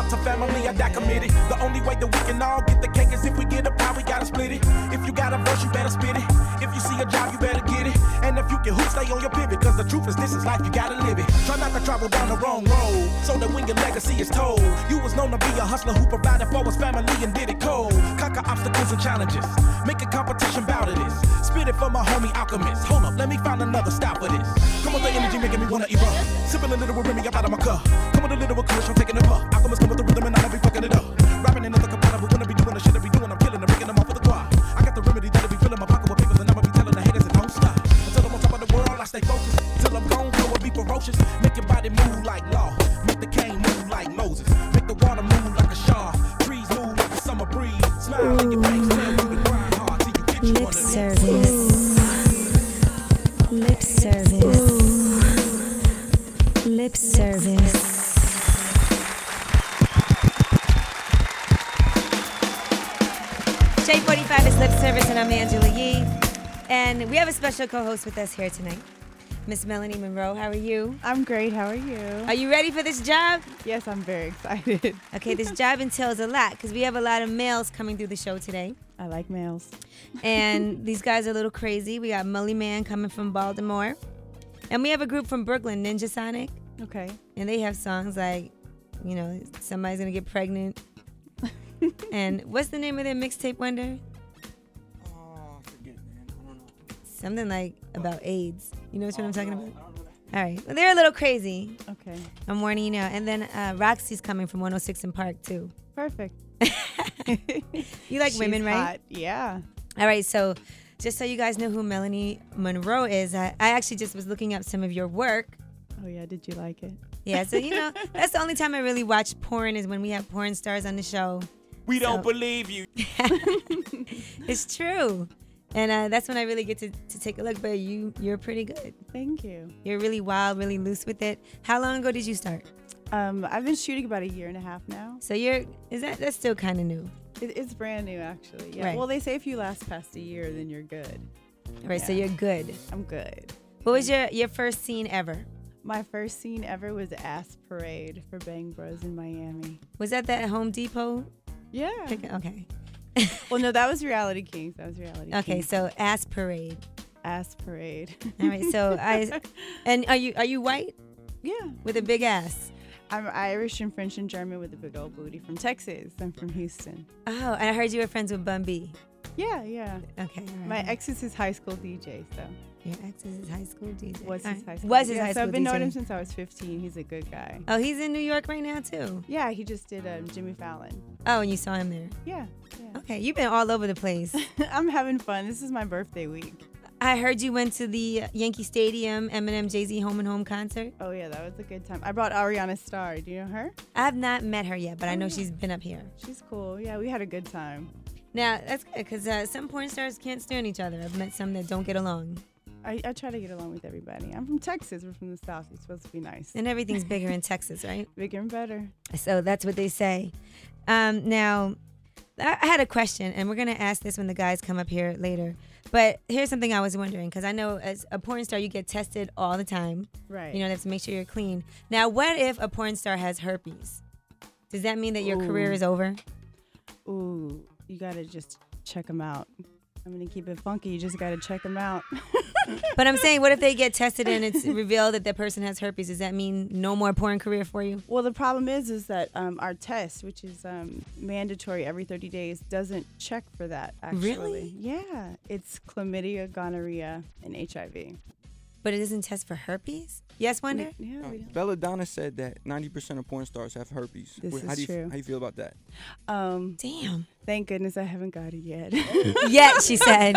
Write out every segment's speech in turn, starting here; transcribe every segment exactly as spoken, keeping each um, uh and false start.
up to family, I die committed. The only way that we can all get the cake is if we get a pie, we gotta split it. If you got a verse, you better spit it. If you see a job, you better get it. And if you can hoop, stay on your pivot. Cause the truth is this is life, you gotta live it. Try not to travel down the wrong road, so that when your legacy is told, you was known to be a hustler who provided for his family and did it cold. Conquer obstacles and challenges, make a competition bout of this. Spit it for my homie Alchemist. Hold up, let me find another stop for this. Come on, the energy making me wanna erupt. Sipping a little with Remy up out of my cup. Come with a little with Kush, I'm taking it up. Alchemist come with the rhythm and I'ma be fucking it up. Rapping another compatible, wanna be doing the shit I be doing. I'm killing them, breaking them off with the quad. I got the remedy that'll be filling my pocket with papers and I'ma be telling the haters it don't stop. Until I'm on top of the world, I stay focused. Till I'm gone, flow will be ferocious. Make your body move like law. Make the cane move like Moses. Make the water move like a Shaw. Trees move like a summer breeze. Smile in your face, tell you to grind hard till you get you one of these. Lip service. Lip service. J forty-five is Lip Service, and I'm Angela Yee. And we have a special co-host with us here tonight, Miss Melanie Monroe. How are you? I'm great. How are you? Are you ready for this job? Yes, I'm very excited. Okay, this job entails a lot because we have a lot of males coming through the show today. I like males. And these guys are a little crazy. We got Mully Man coming from Baltimore. And we have a group from Brooklyn, Ninja Sonic. Okay. And they have songs like, you know, somebody's going to get pregnant. And what's the name of their mixtape, Wonder? Oh, I forget, man. I don't know. Something like about AIDS. You know what I'm talking about? All right. Well, they're a little crazy. Okay. I'm warning you now. And then uh, Roxy's coming from one oh six in Park, too. Perfect. You like She's women, right? hot. Yeah. All right. So just so you guys know who Melanie Monroe is, I, I actually just was looking up some of your work. Oh, yeah. Did you like it? Yeah. So, you know, that's the only time I really watch porn is when we have porn stars on the show. We don't So- believe you. It's true. And uh, that's when I really get to, to take a look. But you, you're pretty good. Thank you. You're really wild, really loose with it. How long ago did you start? Um, I've been shooting about a year and a half now. So you're, is that, that's still kind of new. It, it's brand new, actually. Yeah. Right. Well, they say if you last past a year, then you're good. All right. So Yeah. you're good. I'm good. What was your, your first scene ever? My first scene ever was Ass Parade for Bang Bros in Miami. Was that that Home Depot? Yeah. pick- Okay. Well, no, that was Reality Kings. That was Reality Okay. Kings. So Ass Parade. Ass Parade. All right. So I, and are you, are you white Yeah. with a big ass? I'm Irish and French and German with a big old booty from Texas. I'm from Houston. Oh, I heard you were friends with Bun B. Yeah, yeah. Okay. All right. My ex is his high school D J, so. Your ex is his high school D J. Was All his right. high school Was D J. his high yeah, school So I've been D J. knowing him since I was fifteen. He's a good guy. Oh, he's in New York right now too. Yeah, he just did um, Jimmy Fallon. Oh, and you saw him there. Yeah, yeah. Okay, you've been all over the place. I'm having fun. This is my birthday week. I heard you went to the Yankee Stadium Eminem Jay-Z Home and Home concert. Oh, yeah, that was a good time. I brought Ariana Starr. Do you know her? I've not met her yet, but I know Oh. she's been up here. She's cool. Yeah, we had a good time. Now, that's good because uh, some porn stars can't stand each other. I've met some that don't get along. I, I try to get along with everybody. I'm from Texas. We're from the South. It's supposed to be nice. And everything's bigger in Texas, right? Bigger and better. So that's what they say. Um, now, I I had a question, and we're going to ask this when the guys come up here later. But here's something I was wondering, because I know as a porn star, you get tested all the time. Right. You know, they have to make sure you're clean. Now, what if a porn star has herpes? Does that mean that your Ooh. career is over? Ooh, you got to just check them out. I'm going to keep it funky. You just got to check them out. But I'm saying, what if they get tested and it's revealed that that person has herpes? Does that mean no more porn career for you? Well, the problem is, is that um, our test, which is um, mandatory every thirty days, doesn't check for that, actually. Really? Yeah. It's chlamydia, gonorrhea, and H I V. But it doesn't test for herpes? Yes, Wonder? Yeah. Uh, we don't. Belladonna said that ninety percent of porn stars have herpes. This Wh- how is do you, true. How you feel about that? Um, Damn. thank goodness I haven't got it yet. Yet, she said.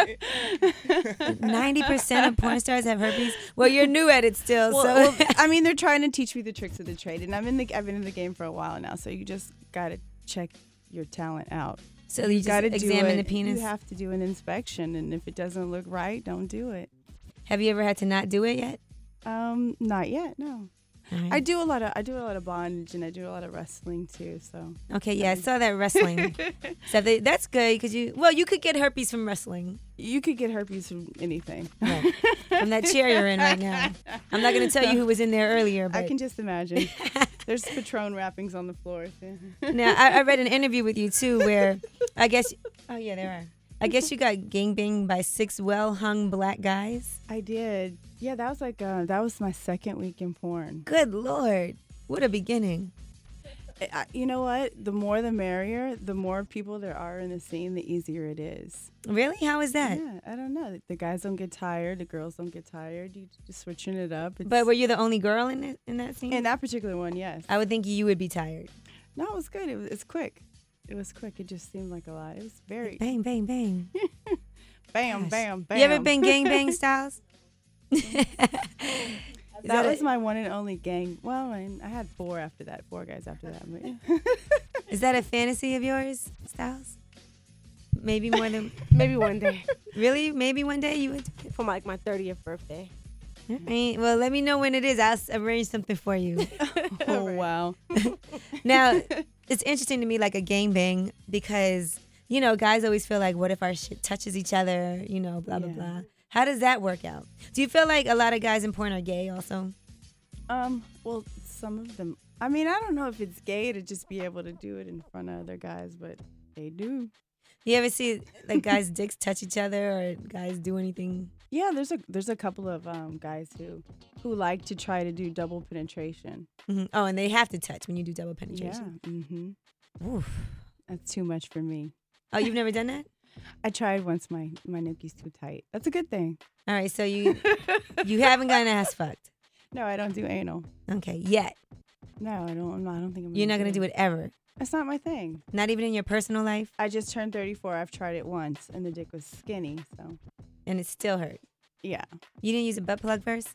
ninety percent of porn stars have herpes? Well, you're new at it still, Well, so. well, I mean, they're trying to teach me the tricks of the trade, and I'm in the I've been in the game for a while now, so you just gotta check your talent out. so you just gotta examine do the it. penis? You have to do an inspection, and if it doesn't look right, don't do it. Have you ever had to not do it yet? Um, not yet, no. All right. I do a lot of I do a lot of bondage, and I do a lot of wrestling too. So Okay, yeah, I saw that wrestling. So they, that's good because you, well, you could get herpes from wrestling. you could get herpes from anything. Right. From that chair you're in right now. I'm not going to tell you who was in there earlier, but I can just imagine. There's Patron wrappings on the floor. Now, I, I read an interview with you, too, where I guess, oh, yeah, there are. I guess you got gangbanged by six well-hung black guys. I did. Yeah, that was like, uh, that was my second week in porn. Good Lord. What a beginning. I, you know what? The more the merrier. The more people there are in the scene, the easier it is. Really? How is that? Yeah, I don't know. The guys don't get tired. The girls don't get tired. You just switching it up. It's, But were you the only girl in that, in that scene? in that particular one, yes. I would think you would be tired. No, it was good. It was, it's quick. It was quick. It just seemed like a lot. It was very Bang, bang, bang. bam, Gosh. bam, bam. You ever been gangbang Styles? That was a- my one and only gang. Well, I, I had four after that. Four guys after that. But Is that a fantasy of yours, Styles? Maybe more than... Maybe one day Really? Maybe one day you would... for like my thirtieth birthday. All right. Well, let me know when it is. I'll s- arrange something for you. oh wow. Now, it's interesting to me, like a gangbang, because, you know, guys always feel like, what if our shit touches each other, you know, blah, blah, Yeah. blah. How does that work out? Do you feel like a lot of guys in porn are gay also? Um. Well, some of them. I mean, I don't know if it's gay to just be able to do it in front of other guys, but they do. You ever see, like, guys' dicks touch each other or guys do anything? Yeah, there's a there's a couple of um guys who who like to try to do double penetration. hmm Oh, and they have to touch when you do double Yeah. penetration. Mm-hmm. Oof. That's too much for me. Oh, you've never done that? I tried once. My my nookie's too tight. That's a good thing. All right, so you you haven't gotten ass fucked. No, I don't do anal. Okay, yet. No, I don't. I'm not, I don't think I'm. You're not going to do it ever. It's not my thing. Not even in your personal life? I just turned thirty-four. I've tried it once, and the dick was skinny. So And it still hurt. yeah, You didn't use a butt plug first?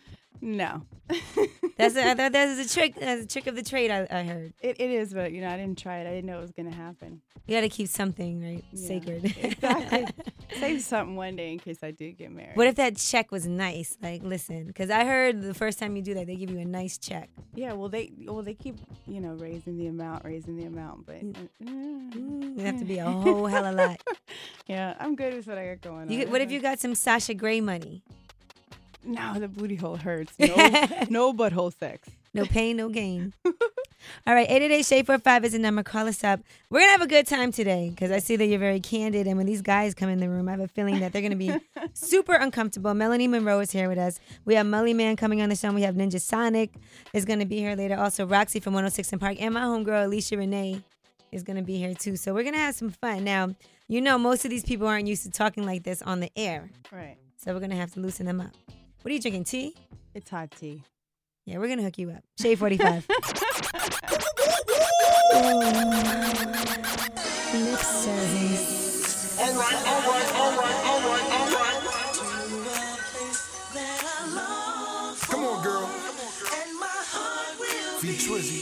no. That's a, I thought that was a trick. That's a trick of the trade, I, I heard. It it is, but you know, I didn't try it. I didn't know it was gonna happen. You got to keep something, right? Yeah, Sacred. exactly. Save something one day in case I do get married. What if that check was nice? Like, listen, because I heard the first time you do that, they give you a nice check. Yeah, well they well they keep you know raising the amount, raising the amount, but uh, Mm, it have to be a whole hell of a lot. yeah, I'm good with what I got going You, on. what if you got some Sasha Grey money? No, the booty hole hurts. No, no butthole sex. No pain, no gain. All right, eight eight eight, Shay four five is the number. Call us up. We're going to have a good time today because I see that you're very candid. And when these guys come in the room, I have a feeling that they're going to be super uncomfortable. Melanie Monroe is here with us. We have Mully Man coming on the show. We have Ninja Sonic is going to be here later. Also, Roxy from one oh six in Park. And my homegirl, Alicia Renee, is going to be here too. So we're going to have some fun. Now, you know, most of these people aren't used to talking like this on the air. Right. So we're going to have to loosen them up. What are you drinking, tea? It's hot tea. Yeah, we're going to hook you up. Shay forty-five. Lip service. All right, all right, all right, all right, all right. Come on, girl. Feed Twizzy.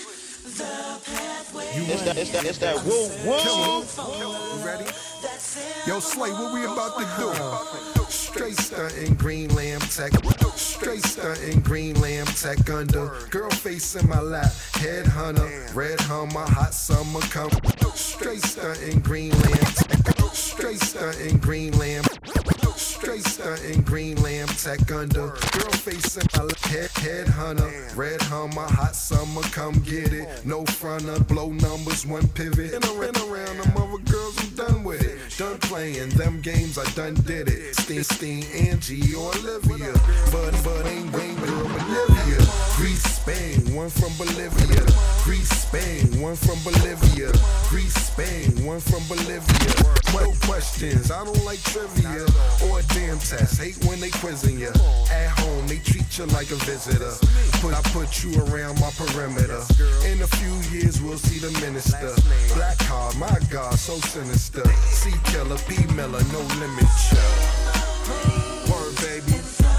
You It's that, it's that, it's that woo woo. You ready? Yo, Slay, what we about to do? Straight stuntin' green lamb tech. Straight stuntin' green lamb tech under. Girl face in my lap. Head hunter. Red hummer. Hot summer come. Straight stuntin' green lamb tech. Straight stuntin' green lamb. Straight stuntin' green lamb tech under. Girl face in my lap. Head, head hunter. Red hummer. Hot summer come get it. No fronter. Blow numbers. One pivot. And around, around them other girls, I'm done with it. Done playing them games, I done did it. Steen, Steen, Angie, or Olivia. But, but ain't Wayne, girl, Bolivia. Greece, Spain, one from Bolivia. Greece, Spain, one from Bolivia. Greece, Spain, one from Bolivia. No questions, I don't like trivia or a damn test. Hate when they quizzing you. At home, they treat you like a visitor. Put, I put you around my perimeter. In a few years, we'll see the minister. Black card, my God, so sinister. C killer, P Miller, no limit, chill. Word, baby.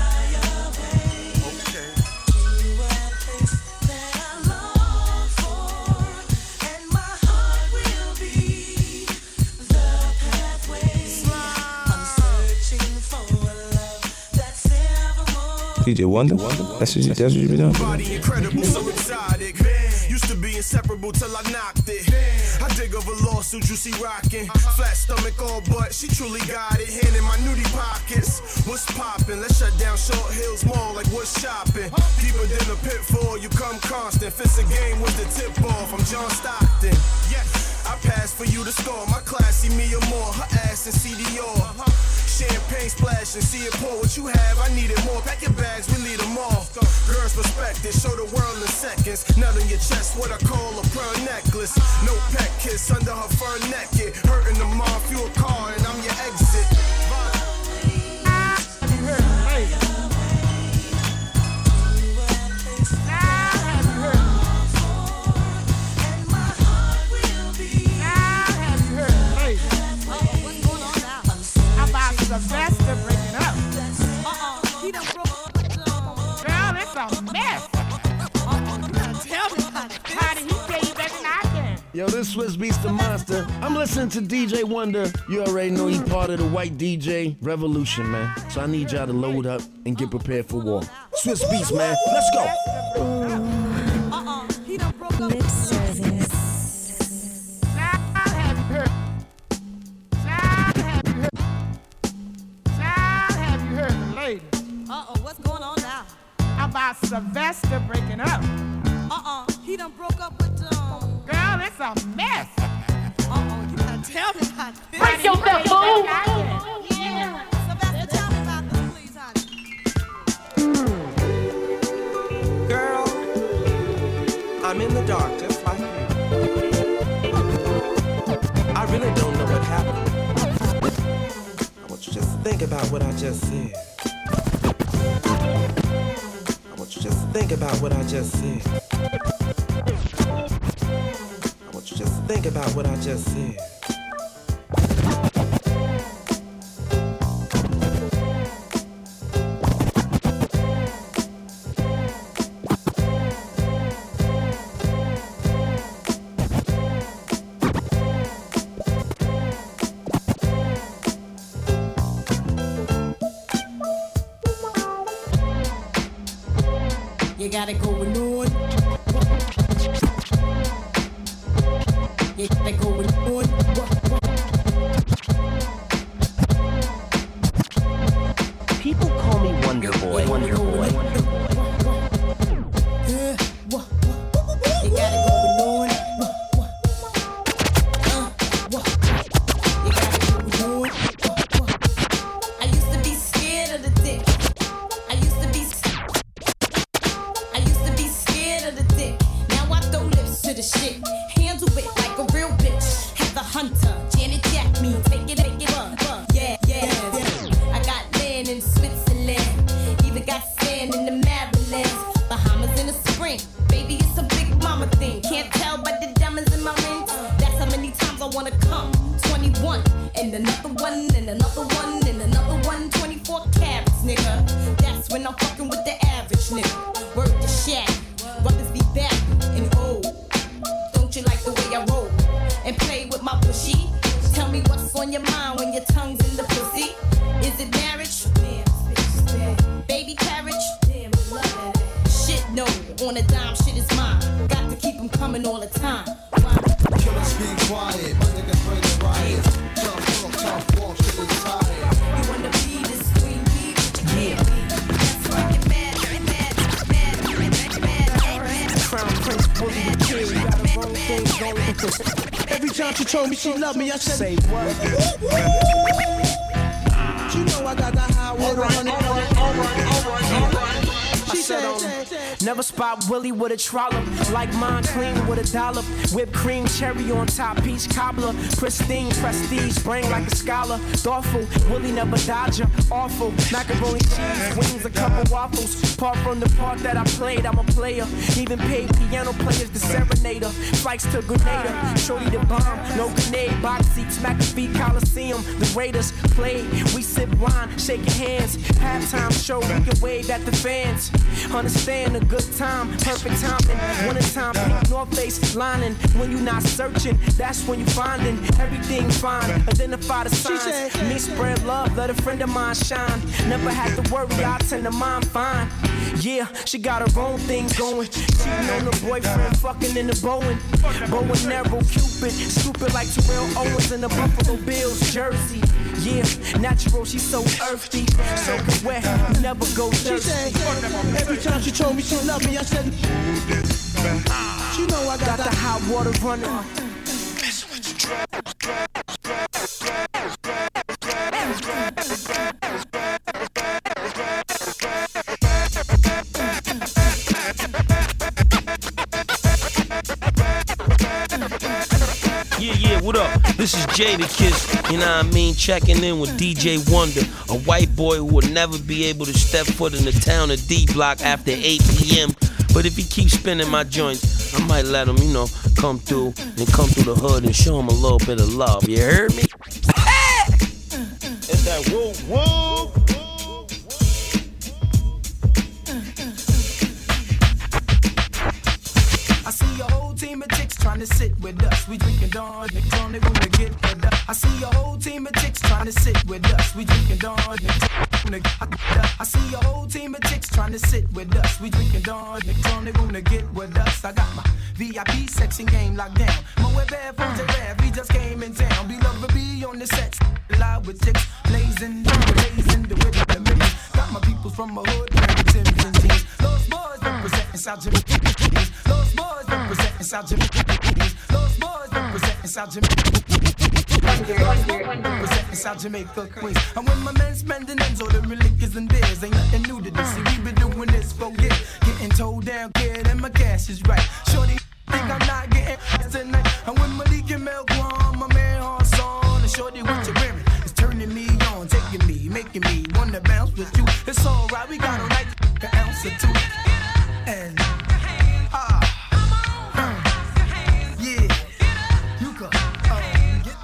Okay. D J Wonder? That's what you, that's what you been doing? Body incredible, so exotic. You used to be inseparable till I knocked it. I dig over lawsuits, you see rockin'. Flat stomach, all butt, she truly got it. Hand in my nudie pockets. What's poppin'? Let's shut down Short Hills Mall like what's shopping. Deeper than the pitfall, you come constant. Fist a game with the tip off. I'm John Stockton. Yes, I pass for you to score. My classy Mia Moore, her ass in C D R. Champagne splashing, see it pour. What you have, I need it more. Pack your bags, we lead them all. Girls respect it, show the world in seconds. Nut in your chest, what I call a pearl necklace. No pet kiss under her fur naked. Hurting the mom, fuel car, and I'm your exit. Sylvester breaking up. Uh-uh. He done broke. Girl, it's a mess. Uh-uh. You gotta tell me how to How did he tell you better than I can? Yo, this Swiss Beats the Monster. I'm listening to D J Wonder. You already know he part of the white D J revolution, man. So I need y'all to load up and get prepared for war. Swiss Beats, man. Let's go. Uh-uh. He done broke up. Lip service. Uh-oh, what's going on now? How about Sylvester breaking up? Uh-uh, he done broke up with, um... Girl, it's a mess. Uh-oh, you gotta tell me about this. Break yourself, fool! Yeah. Sylvester, tell me about this, please, honey. Girl, I'm in the dark, just like you. I really don't know what happened. I want you just to think about what I just said. I want you just to think about what I just said. I want you just to think about what I just said. You got it going on. You got it going on. People call me Wonder Boy. Wonder Boy. Yeah, what? You got it going on. Uh, what? You got it going on. I used to be scared of the dick. I used to be. I used to be scared of the dick. Now I throw lips to the shit. Handle it like a real bitch. Heather Hunter, Janet Jack me, take it, take it, uh, uh, yeah, yeah, yeah. I got land in Switzerland, even got sand in the Marylands, Bahamas in the spring. Baby, it's a big mama thing. Can't tell by the diamonds in my rings. That's how many times I wanna come. twenty-one, and another one, and another one, and another one. twenty-four carats, nigga. That's when I'm fucking with the average nigga. Word to Shaq, brothers be back and old. Don't you like the way I roll and play with my pushy? Tell me what's on your mind when your tongue's in the pussy. Is it marriage? Damn, bitch is dead. Baby carriage? Damn, I love that. Shit, no, on a dime, shit is mine. Got to keep them coming all the time. Killers be quiet, my niggas bring the riots. Tough walk, tough walk, shit is tired. You wanna be this queen bee, but you can't be. That's why you're mad, you're mad, mad, mad, mad, mad. Crown Prince, bully the kid, got the wrong thing going. Every time she told me she loved me, I said, say what? You know I got the high water on it. All right, all right, all right, all right. She said, um, never spot Willie with a trollop. Like mine clean with a dollop. Whipped cream, cherry on top, peach cobbler. Pristine, prestige, brain like a scholar. Thoughtful, Willie never dodger. Awful, macaroni cheese, wings, a couple waffles. Part from the part that I played, I'm a player. Even paid piano players, the serenader. Flights to Grenada, shorty the bomb. No grenade, box seats, McAfee Coliseum. The Raiders play, we sip wine. line, shaking hands. Halftime show, we can wave at the fans. Understand a good time, perfect timing. Winter time, pink North Face lining. When you not searching, that's when you finding everything fine. Identify the signs. Me spread love, let a friend of mine shine. Never had to worry, I tend to mind fine. Yeah, she got her own thing going. Cheating on the boyfriend, fucking in the Boeing. Bow and arrow, Cupid, stupid like Terrell Owens in the Buffalo Bills jersey. Yeah, natural, she's so earthy, so good wet, never go thirsty. Every time she told me she loved me, I said, you know I got, got the hot water running. Yeah, yeah, what up? This is Jadakiss, you know what I mean? Checking in with D J Wonder, a white boy who will never be able to step foot in the town of D Block after eight p.m. But if he keeps spinning my joints, I might let him, you know, come through and come through the hood and show him a little bit of love. You heard me? It's that woo woo. I see a whole team of chicks trying to sit with us. We drinking Dawn, they come, they gonna get fed up. I see a whole team of chicks trying to sit with us. We drinking Dawn, they come, I see a whole team of chicks trying to sit with us. We drinking Dawn, they come, they gonna get with us. I got my V I P section game locked down. My web headphones are rare, we just came in town. Be love to be on the set, live with chicks, blazing, blazing, the rhythm, the rhythm. Got my people from my hood, wearing Timbs and jeans. Those boys representing South Jamaica. Those boys representing South Jamaica. Those boys representing South Jamaica. Representing South Jamaica Queens. And when my men spending ends on the liquors and beers, ain't nothing new to this. See, we been doing this for years. Getting told down, kid, and my cash is right. Shorty think I'm not getting tonight. And when Malik and Mel go on, my man Hans on. And shorty, what you wearing? It's turning me on, taking me, making me wanna bounce with you. It's alright, we got a right an ounce or two. And ah, uh, yeah, you go. Um, get,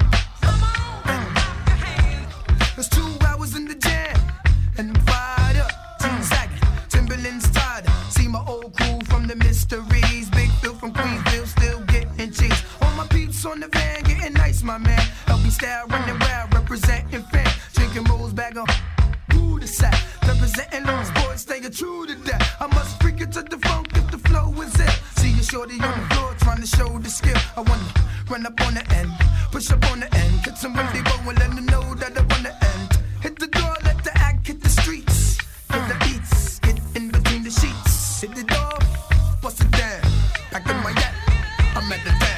and it's two hours in the jam, and I'm fired up. Jeans sagging, Timberlands tied up. See my old crew from the mysteries. Big Phil from Queensville, still getting cheese. All my peeps on the van, getting nice, my man. Help me style, running wild, representing fan. Drinking rolls back on. Who the sack? Representing lost boys, staying true to that. I must freak it to the funk if the flow is it. See a shorty on the floor trying to show the skill. I wanna run up on the end, push up on the end, get some windy bow and let them know that I wanna end. Hit the door, let the act hit the streets. Get the beats, get in between the sheets. Hit the door, bust it down. Back in my yacht, I'm at the dam.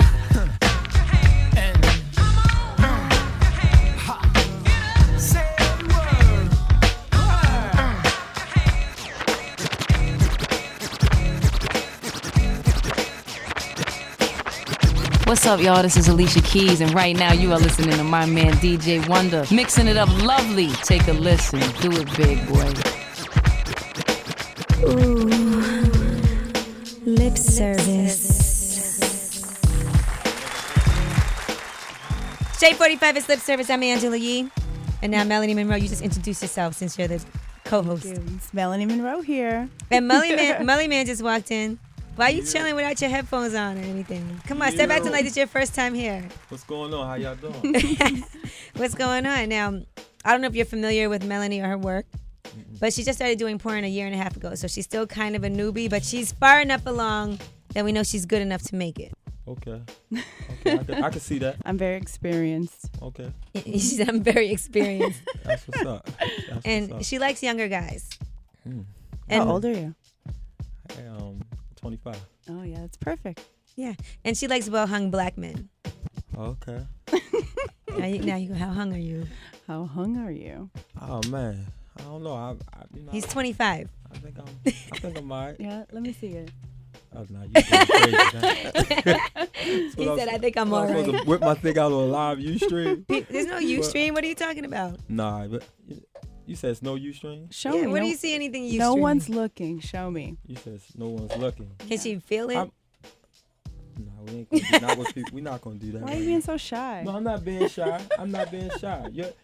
What's up, y'all? This is Alicia Keys, and right now you are listening to my man D J Wonder, mixing it up lovely. Take a listen. Do it big, boy. Ooh, lip service. J forty-five is lip service. I'm Angela Yee. And now, Melanie Monroe, you just introduce yourself since you're the co-host. It's Melanie Monroe here. And Melly Man, Melly Man just walked in. Why are you yeah. chilling without your headphones on or anything? Come on, step acting like it's your first time here. What's going on? How y'all doing? What's going on? Now, I don't know if you're familiar with Melanie or her work, mm-mm. but she just started doing porn a year and a half ago, so she's still kind of a newbie, but she's far enough along that we know she's good enough to make it. Okay. Okay, I can, I can see that. I'm very experienced. Okay. She said, I'm very experienced. That's what's up. That's and what's up. She likes younger guys. Hmm. And How old are you? I am twenty-five. Oh, yeah, that's perfect. Yeah. And she likes well-hung black men. Okay. now, you, now you go, how hung are you? How hung are you? Oh, man. I don't know. I, I, you know He's twenty-five. I think I'm, I think I'm all right. Yeah, let me see it. Oh, no, you crazy. He said, I think I'm all right. I'm supposed to whip my thing out on a live Ustream. There's no Ustream. What are you talking about? Nah, but you said it's no Ustream? Show yeah, me. Where no, do you see anything Ustream? No one's looking. Show me. You said no one's looking. Can she feel it? I'm, nah, we ain't gonna do, not gonna, we're not going to do that. Why are you being so shy? No, I'm not being shy. I'm not being shy. You're,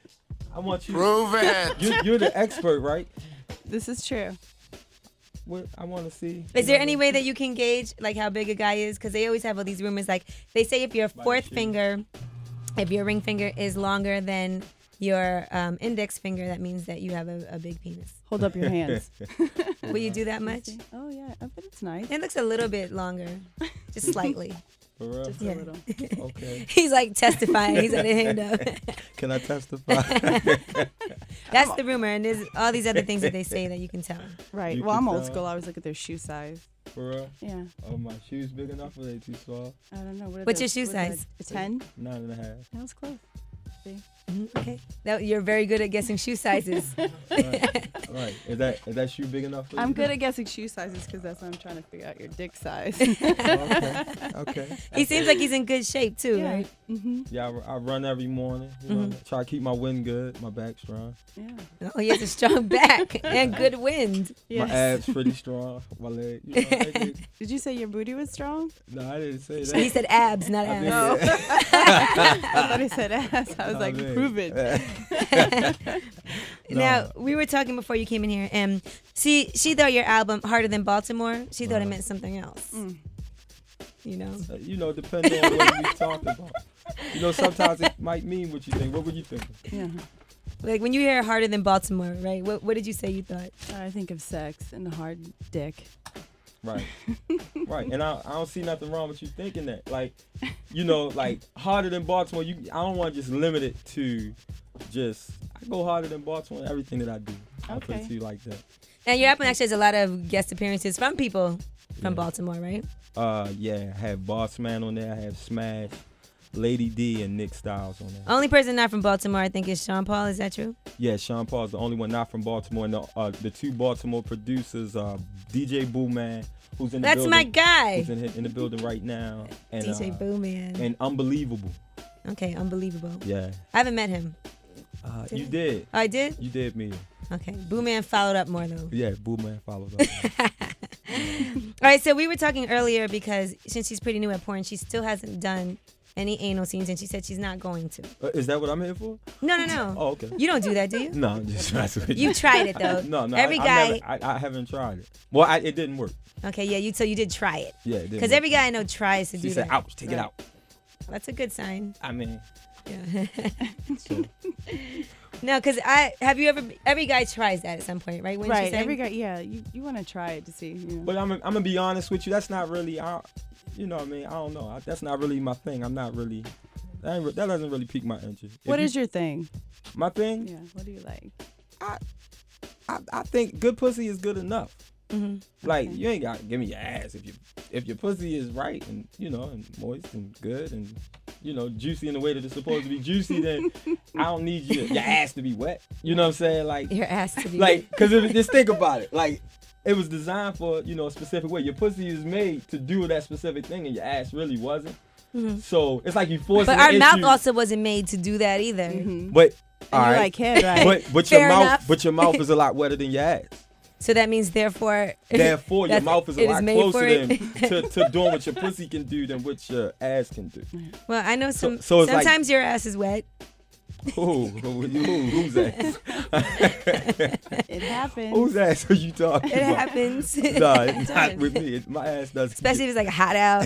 I want you. Prove it. You, you're the expert, right? This is true. What I want to see. Is there any way that you can gauge like how big a guy is? Because they always have all these rumors. Like they say if your fourth finger, if your ring finger is longer than your um, index finger, that means that you have a, a big penis. Hold up your hands. Will you do that much? Oh yeah, I bet it's nice. It looks a little bit longer, just slightly. For real? Just Yeah. a little. Okay. He's like testifying. He's got his hand up. Can I testify? That's the rumor, and there's all these other things that they say that you can tell. Right. You well, can I'm old tell. school. I always look at their shoe size. For real? Yeah. Oh, my shoes big enough or they too small? I don't know. What are What's those- your shoe what is size? that, A ten? Nine and a half. That was close. See? Mhm, Okay, that, you're very good at guessing shoe sizes. Right. Right. Is that is that shoe big enough for you? I'm good at guessing shoe sizes because that's what I'm trying to figure out your dick size. Okay. Okay. He seems like he's in good shape too, Yeah. right? Mm-hmm. Yeah, I, I run every morning. You know, Mhm. try to keep my wind good, my back strong. Yeah. Oh, he has a strong back and good wind. Yes. My abs pretty strong. My leg. You know, I did, Did you say your booty was strong? no, I didn't say that. He said abs, not I abs. mean- Oh. I thought he said ass. I was I like, mean- prove it. Now, we were talking before you came in here, and see, she thought your album, Harder Than Baltimore, she thought it Uh-huh. meant something else. Mm. You know? Uh, you know, depending on what we talk about. You know, sometimes it might mean what you think. What would you think? Yeah. Like when you hear Harder Than Baltimore, right? What, what did you say you thought? I think of sex and a hard dick. Right. Right. And I, I don't see nothing wrong with you thinking that. Like, you know, like harder than Baltimore, you I don't want to just limit it to just I go harder than Baltimore in everything that I do. I'll put it Okay. to you like that. And your album actually has a lot of guest appearances from people from Baltimore, right? Uh yeah, I have Boss Man on there, I have Smash, Lady D and Nick Styles on there. Only person not from Baltimore, I think, is Sean Paul. Is that true? Yeah, Sean Paul's the only one not from Baltimore. And the, uh, the two Baltimore producers, uh, D J Boo Man, who's in the That's building. my guy. Who's in, in the building right now. And, D J uh, Boo Man. And Unbelievable. Okay, unbelievable. Yeah. I haven't met him. Uh, Did you I? did. Oh, I did? You did meet him. Okay. Boo Man followed up more, though. Yeah, Boo Man followed up. All right, so we were talking earlier because since she's pretty new at porn, she still hasn't done any anal scenes, and she said she's not going to. Uh, is that what I'm here for? No, no, no. Oh, okay. You don't do that, do you? No, I'm just messing with you. You tried it, though. no, no. Every I, guy. I, never, I, I haven't tried it. Well, I, it didn't work. Okay, yeah, you so you did try it. Yeah, it didn't Because work. every guy I know tries to She do said, that. ouch, take it Right. out. That's a good sign. I mean, Yeah. so, No, because I have you ever every guy tries that at some point, right? Wouldn't you Right. say? Every guy, yeah. You, you want to try it to see. You know. but I'm, I'm gonna be honest with you. That's not really, I, you know what I mean? I don't know. I, that's not really my thing. I'm not really, that, ain't, re- that doesn't really pique my interest. What If is you, your thing? My thing? Yeah. What do you like? I, I think good pussy is good enough. Mm-hmm. Like you ain't got to give me your ass if you if your pussy is right and you know and moist and good and you know juicy in the way that it's supposed to be juicy. Then I don't need you your ass to be wet. You know what I'm saying? Like Your ass to be like because just think about it. Like it was designed for you know a specific way. Your pussy is made to do that specific thing, and your ass really wasn't. Mhm. So it's like you forcing. But an our mouth issue- also wasn't made to do that either. But all you're right. like him, right? But but your Fair mouth enough. but your mouth is a lot wetter than your ass. So that means therefore. Therefore, your that's- mouth is a it lot made closer for than it. to, to doing what your pussy can do than what your ass can do. Well, I know some. so it's like- sometimes your ass is wet. Who? Who? who whose ass? It happens. Whose ass are you talking It about? happens. No, it's It not does. with me. It, my ass does. Especially if it's like hot out.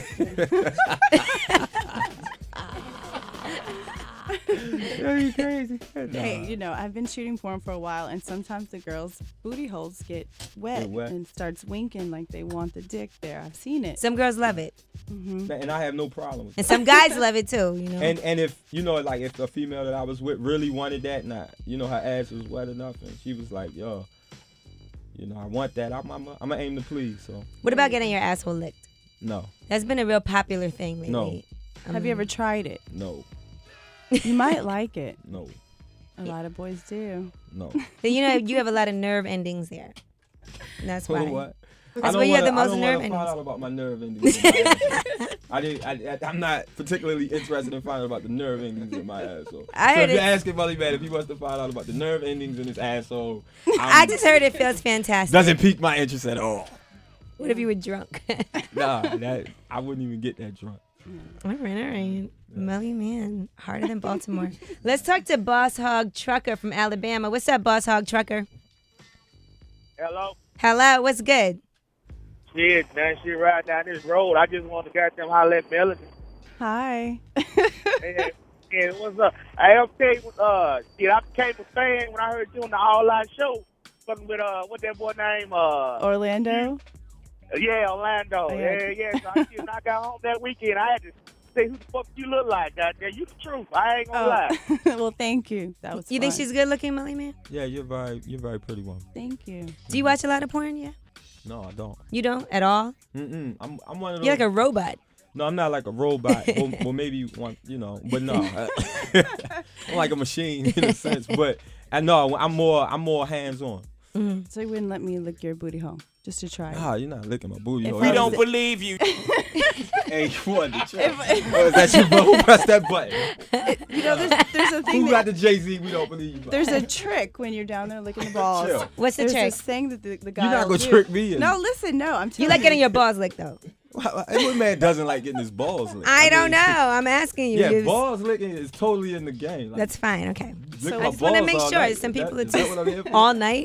Are you crazy? Hey, you know, I've been shooting porn for a while, and sometimes the girls' booty holes get wet, Get wet. and starts winking like they want the dick there. I've seen it. Some girls love it, Mm-hmm. And I have no problem with and that. some guys love it too. You know. And and if you know, like if a female that I was with really wanted that, and I, you know, her ass was wet enough, and she was like, "Yo, you know, I want that. I'm I'm, I'm gonna aim to please." So What about getting your asshole licked? no, That's been a real popular thing lately. No. Have you ever tried it? no, You might like it. no, A lot of boys do. no. You know, you have a lot of nerve endings there. And that's why. What? That's I don't where you have the wanna- most I nerve don't wanna find endings. out about my nerve endings. in my ass. I didn't. I, I, I'm not particularly interested in finding out about the nerve endings in my asshole. I so heard if you're it- asking Bully Man if he wants to find out about the nerve endings in his asshole, I I'm- just heard it feels fantastic. doesn't pique my interest at all. What if you were drunk? Nah, that I wouldn't even get that drunk. All right, all right. Melly Man, harder than Baltimore. Let's talk to Boss Hog Trucker from Alabama. What's up, Boss Hog Trucker? Hello? Hello, what's good? Shit, man, shit right down this road. I just want to goddamn holler at Melody. Hi. yeah, yeah, what's up? I am tell you, uh, shit, I became a fan when I heard you on the All Out show. Fucking with, uh, what that boy name? Uh, Orlando? Yeah, Orlando. Oh, yeah, yeah. yeah. So I, when I got home that weekend, I had to say who the fuck you look like, goddamn. You the truth. I ain't gonna Oh. lie. Well, thank you. That was You think fun. she's good looking, Melly Man? Yeah, you're very, you're very pretty woman. Thank you. Do you watch a lot of porn? Yeah. No, I don't. You don't at all? Mm-mm. I'm, I'm one of those. You're like a robot. No, I'm not like a robot. well, well, maybe one, you know, but no, I'm like a machine in a sense. But I know I'm more, I'm more hands on. Mm-hmm. So you wouldn't let me lick your booty hole just to try it? Ah, you're not licking my booty. If hole. I You was- don't believe you. Hey, what the check? Oh, is that you? Who pressed that button? You know, there's, there's a thing Who got that, the Jay Z? We don't believe you. there's a trick when you're down there licking the balls. Chill. What's the there's trick? This thing that the, the guy You're not will gonna do. trick me. No, listen, no, I'm telling You like getting your balls licked, though. What man doesn't like getting his balls licked? I don't mean, know. I'm asking you. Yeah, You- balls licking is totally in the game. Like, That's fine. Okay. lick I my just want to balls make all sure. night. Some Is people that- are is that what I'm here for? all night.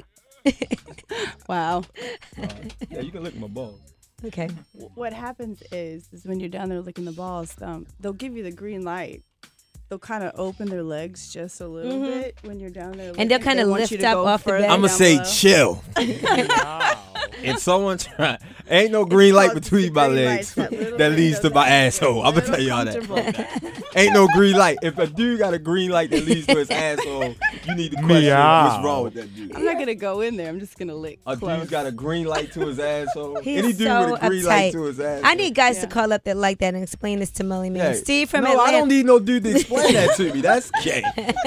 Wow. Yeah, you can lick my balls. Okay. What happens is, is when you're down there licking the balls, um, they'll give you the green light. They'll kind of open their legs just a little Mhm. bit when you're down there. And they'll licking. kinda They want lift you to up go off the further bed. I'ma down say low. chill. And someone try. Ain't no green light between my green legs lights, that little that bit leads to of my that- asshole. I'm gonna little tell y'all that. comfortable. Ain't no green light. If a dude got a green light that leads to his asshole, you need to question what's wrong with that dude. I'm not gonna go in there. I'm just gonna lick. A close. dude's got a green light to his asshole. He's Any dude so with a green uptight. light to his asshole. I need guys to call up that like that and explain this to Melly Man. Yeah. Steve from no, Atlanta. I don't need no dude to explain that to me. That's gay.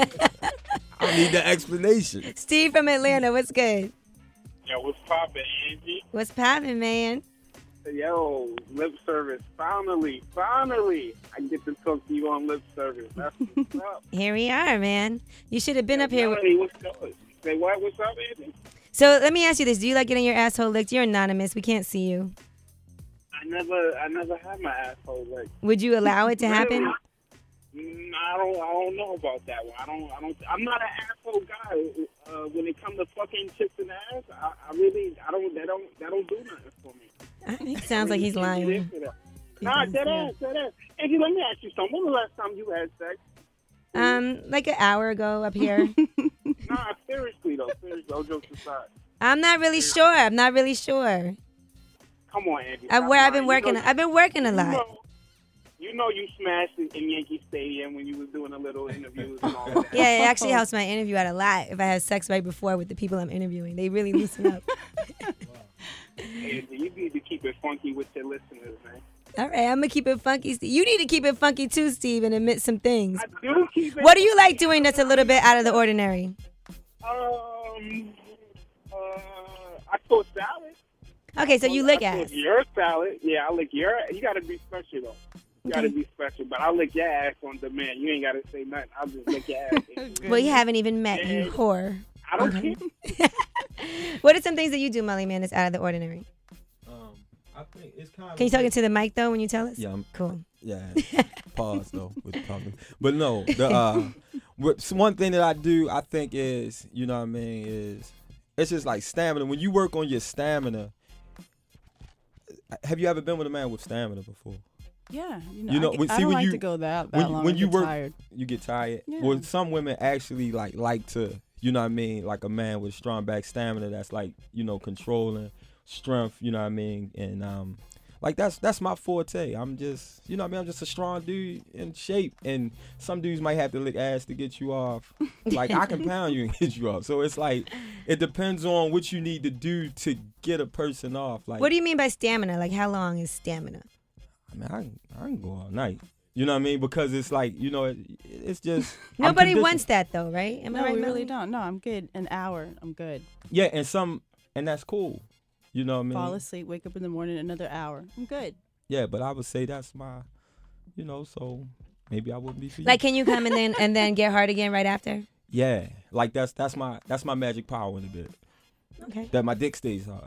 I need the explanation. Steve from Atlanta. What's good? Yo, what's poppin', Angie? What's poppin', man? Yo, lip service. Finally, finally, I get to talk to you on lip service. That's what's up. Here we are, man. You should have been up here. Melody, what's going? Say what? What's up, Angie? So let me ask you this: do you like getting your asshole licked? You're anonymous. We can't see you. I never, I never had my asshole licked. Would you allow it to happen? Really? Mm, I don't, I don't know about that one. I don't, I don't. I'm not an asshole guy. Uh, when it comes to fucking chicks in the ass, I, I really, I don't, they don't, they don't do nothing for me. It sounds like he's lying. Nah, dead ass, dead ass. Angie, let me ask you something. When was the last time you had sex? Um, like an hour ago up here. Nah, seriously though, seriously, all jokes aside. I'm not really sure. I'm not really sure. Come on, Angie. I, stop where I've been lying. working. You know, I've been working a you lot. know- You know you smashed in, in Yankee Stadium when you was doing a little interviews and all that. Yeah, it actually helps my interview out a lot if I have sex right before with the people I'm interviewing. They really loosen up. Angie, you need to keep it funky with your listeners, man. All right, I'm gonna keep it funky. Steve. You need to keep it funky too, Steve, and admit some things. I do keep it What do you like doing that's a little bit out of the ordinary? Um, uh, I toast salad. Okay, so you lick I ass. lick your salad. Yeah, I lick your. You gotta be special though. You gotta Okay. be special. But I lick your ass on demand. You ain't gotta say nothing. I'll just lick your ass. Well, you haven't even met, you Yeah. whore. I don't Okay. care. What are some things that you do, Melly Man, that's out of the ordinary? Um, I think it's kind of. Can you talk into the mic though when you tell us? Yeah, I'm, Cool. Yeah, pause though with talking. But no, the uh, what, one thing that I do, I think is, you know what I mean, is it's just like stamina. When you work on your stamina, have you ever been with a man with stamina before? Yeah, you know, You know, I, when, I see don't when like you to go that, that when, long. when I you get work, tired. you get tired. Yeah. Well, some women actually like like to, you know what I mean, like a man with strong back stamina that's like, you know, controlling strength. You know what I mean, and um. Like that's that's my forte. I'm just, you know what I mean, I'm just a strong dude in shape, and some dudes might have to lick ass to get you off. Like I can pound you and get you off. So it's like it depends on what you need to do to get a person off. Like What do you mean by stamina? Like, how long is stamina? I mean, I can, I can go all night. You know what I mean? Because it's like, you know, it, it's just I'm Nobody conditioned. wants that though, right? Am I No, right, we Melly? really don't. No, I'm good. An hour, I'm good. Yeah, and some, and that's cool. You know what I mean? Fall asleep, wake up in the morning, another hour. I'm good. Yeah, but I would say that's my, you know, so maybe I wouldn't be for you. Like, can you come and then and then get hard again right after? Yeah, like that's that's my that's my magic power in a bit. Okay. That my dick stays hard.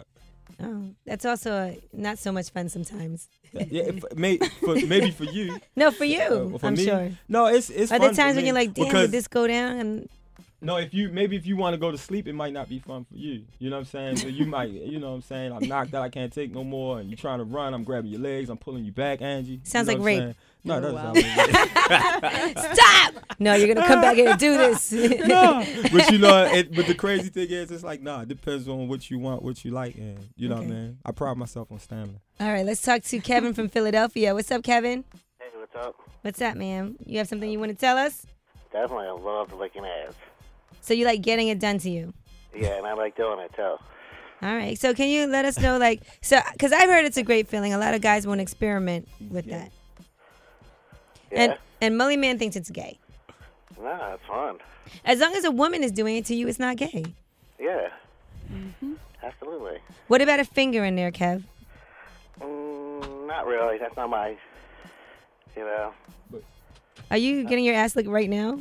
Oh, that's also uh, not so much fun sometimes. Yeah, if, may, for, maybe for you. No, for you. Uh, for I'm me, sure. No, it's it's. Are fun there for times when me you're like, damn, because- did this go down? And No, if you maybe if you want to go to sleep, it might not be fun for you. You know what I'm saying? So you might, you know what I'm saying? I'm knocked out, I can't take no more, and you're trying to run. I'm grabbing your legs, I'm pulling you back, Angie. Sounds You know like what I'm rape. saying? No, it doesn't wow. sound like rape. Stop! No, you're gonna come back here and do this. No, but you know, it, but the crazy thing is, it's like, nah, it depends on what you want, what you like, and you know Okay. what I mean? I pride myself on stamina. All right, let's talk to Kevin from Philadelphia. What's up, Kevin? Hey, what's up? What's up, man? You have something you want to tell us? Definitely, I love licking ass. So you like getting it done to you? Yeah, and I like doing it too. All right. So can you let us know, like, so, because I've heard it's a great feeling. A lot of guys want to experiment with that. Yeah. And and Mully Man thinks it's gay. Nah, it's fun. As long as a woman is doing it to you, it's not gay. Yeah. Absolutely. What about a finger in there, Kev? Mm, not really. That's not my, you know. Are you getting your ass licked right now?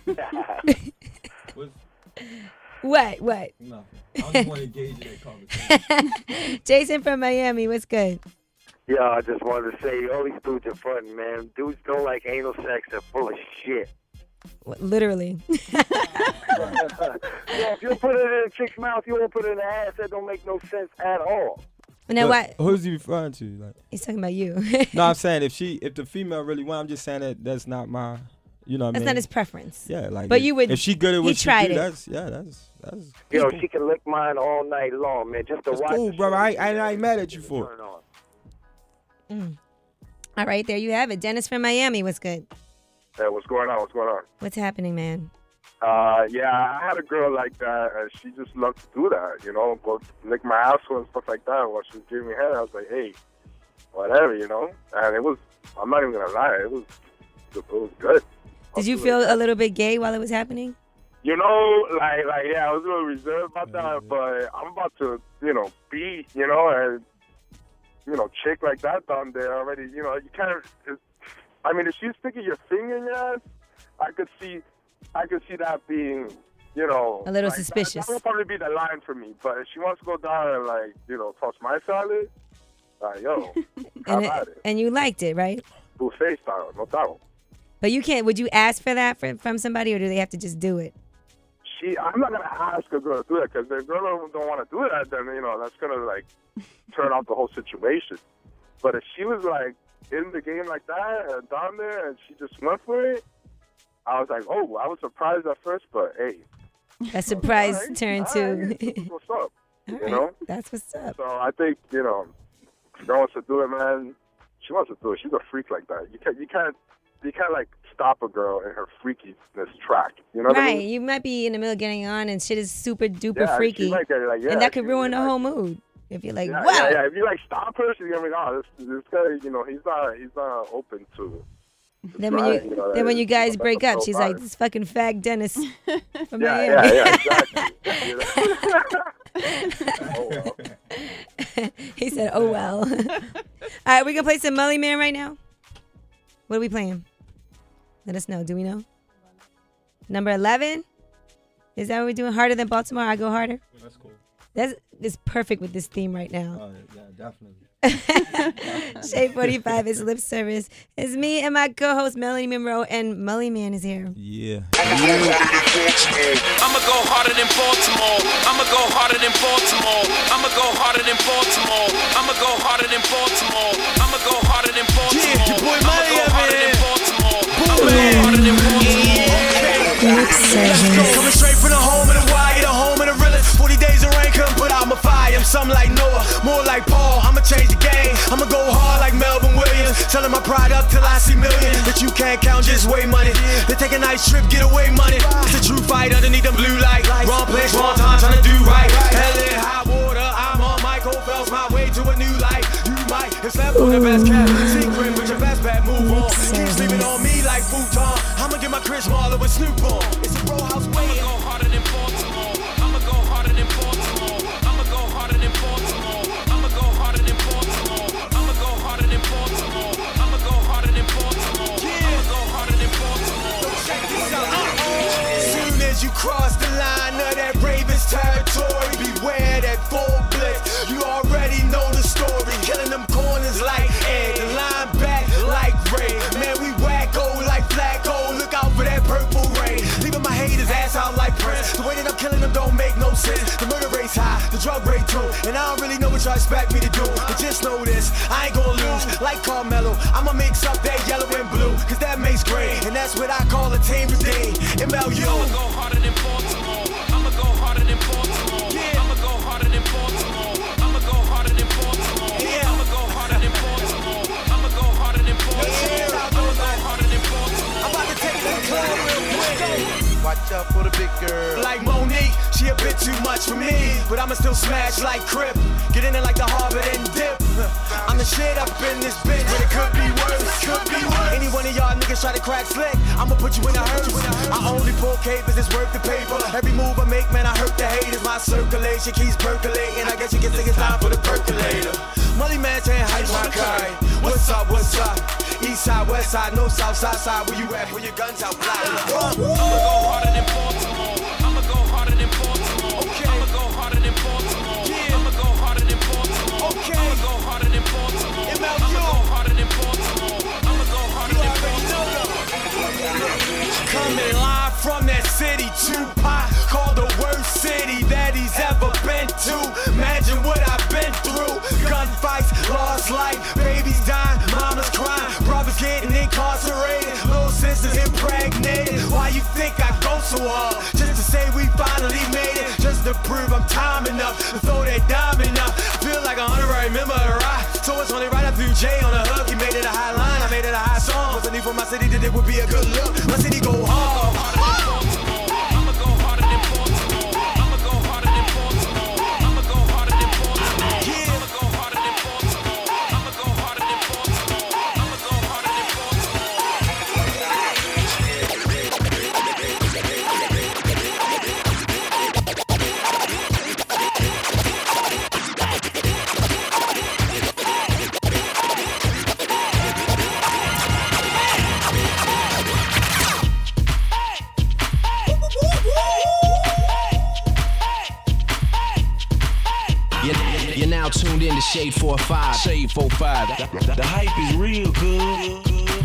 What? What? Nothing. I just want to engage in that conversation. Jason from Miami, what's good? Yo, I just wanted to say, all these dudes are fun, man. Dudes don't like anal sex. They're full of shit. What, literally. Yeah, if you put it in a chick's mouth, you won't put it in the ass. That don't make no sense at all. Now, But what? Who's he referring to? Like, He's talking about you. no, I'm saying if she, if the female really want, I'm just saying that that's not my, you know what I That's mean? not his preference. Yeah, like. But if, you would- If she good at he what she tried do, it. that's yeah, that's that's. Yo, she can lick mine all night long, man. Just to That's watch cool, the bro. show. I, I, I ain't mad at you for it. Mm. All right, there you have it. Dennis from Miami, what's good? Hey, what's going on? What's going on? What's happening, man? Uh, yeah, I had a girl like that, and she just loved to do that, you know, go lick my asshole and stuff like that. While she was giving me head, I was like, hey, whatever, you know. And it was, I'm not even gonna lie, it was, it was good. Did you feel a little bit gay while it was happening? You know, like, like, yeah, I was a little reserved about that, but I'm about to, you know, be, you know, and, you know, chick like that down there already, you know, you kind of, I mean, if she's sticking your finger in your ass, I could see, I could see that being, you know, A little like, suspicious. That, that would probably be the line for me. But if she wants to go down and, like, you know, touch my salad, like, yo, And, have it, at it. and you liked it, right? Buffet style, no doubt. But you can't, would you ask for that for, from somebody, or do they have to just do it? She, I'm not gonna ask a girl to do that, because if a girl don't, don't want to do that, then, you know, that's gonna, like, turn off the whole situation. But if she was, like, in the game like that and down there, and she just went for it, I was like, oh, I was surprised at first, but hey. A surprise All right, turn all to. right, this is what's up, you right, know? That's what's up. So I think, you know, if a girl wants to do it, man, she wants to do it. She's a freak like that. You can't, you can't, you can't like stop a girl in her freakiness track. You know what Right, I mean? you might be in the middle of getting on and shit is super duper Yeah, she freaky. might get it, like, yeah, and that could she- ruin the whole mood. If you're like, yeah, wow. yeah, yeah. If you like stop her, she's gonna be like, oh, this, this guy, you know, he's not, he's not open to. to Then when try you, it, you know, then when that- you guys that's break a up, pro she's vibe. like, this fucking fag Dennis from Yeah, Miami. yeah, yeah, exactly. He said, oh well. All right, we gonna play some Mully Man right now? What are we playing? Let us know. Do we know? Number eleven? Is that what we're doing? Harder than Baltimore? I go harder? That's cool. That's it's perfect with this theme right now. Oh, yeah, definitely. Shade forty-five is lip service. It's me and my co-host Melanie Monroe, and Mully Man is here. Yeah. I'ma go harder than Baltimore. I'ma go harder than Baltimore. I'ma go harder than Baltimore. I'ma go harder than Baltimore. I'ma go harder than Baltimore. Yeah, your boy Mully up in Baltimore. I'ma go harder than Baltimore. Coming straight from the home of the wire, the home of the realest. forty days of rain couldn't put out my fire. I'm something like Noah, more like Paul. I'ma change the game. I'ma go hard like Melvin Williams. Selling my pride up till I see millions. That you can't count, just way money. They take a nice trip, get away money. It's a true fight underneath them blue lights. Wrong place, wrong time, trying to do right. Hell in high water, I'm on Michael Phelps, my way to a new life. You might have slept on the best cat. Secret with your best bet, move on. Keep sleeping on me like futon. I'ma get my Chris Marlowe with Snoop on. It's a bro house way. I'ma go harder than Baltimore. I'ma go harder than Baltimore. I'ma go harder than Baltimore. I'ma go harder than Baltimore. I'ma go harder than Baltimore. I'ma go harder than Baltimore. I'ma go harder than Baltimore. Check this out. Uh-oh. Soon as you cross the line of that Ravens territory, beware that full blitz. You already drug rate too. And I don't really know what y'all expect me to do. But just know this, I ain't gonna lose. Like Carmelo, I'ma mix up that yellow and blue. Cause that makes green. And that's what I call a team redeem. M L U. I'ma go harder than Baltimore. I'ma go harder than Baltimore. Yeah. I'ma go harder than Baltimore. I'ma go harder than Baltimore. Yeah. I'ma go harder than Baltimore. I'ma go harder than Baltimore. Yeah. I'ma go harder than Baltimore. I'm about to take the club real quick. Watch out for the big girl. Like Monique, she a bit too much for me, but I'ma still smash like Crip. Get in there like the Harvard and dip. I'm the shit up in this bitch, but it could be worse. Could be worse. Any one of y'all niggas try to crack slick, I'ma put you in a hearse. I only pull capers, it's worth the paper. Every move I make, man, I hurt the haters. My circulation keeps percolating. I guess you can think it's time for the percolator. Molly man saying hype my kind. What's up, what's up? East side, west side, no south side, side. Where you at? Where your guns out? Fly. I'ma go harder than Baltimore. I'ma go harder than Baltimore. Okay. I'ma go harder than Baltimore. Yeah. I'ma go harder than Baltimore. Okay. I'ma go harder than Baltimore. M L U. I'ma go harder than Baltimore. I'ma go harder than Baltimore. Coming live from that city, Tupac called the worst city that he's ever been to. Imagine what I've been through. Gunfights, lost life, babies dying, mamas crying, brothers getting incarcerated, little sisters impregnated. Why you think I go so hard? Just to say we finally made it, just to prove I'm time enough to throw that diamond up. I feel like a honorary member of the rock, so it's only right after Jay on the hook. He made it a high line, I made it a high song. What's the need for my city that it would be a good look? My city go hard. I'ma go harder than Baltimore. I'ma go harder than Baltimore. I'ma go harder than Baltimore. Yeah. I'ma go harder than Baltimore. I'ma go harder than Baltimore. I'ma go harder than You're now tuned in to Shade four five. Shade four five. The, the hype is real good.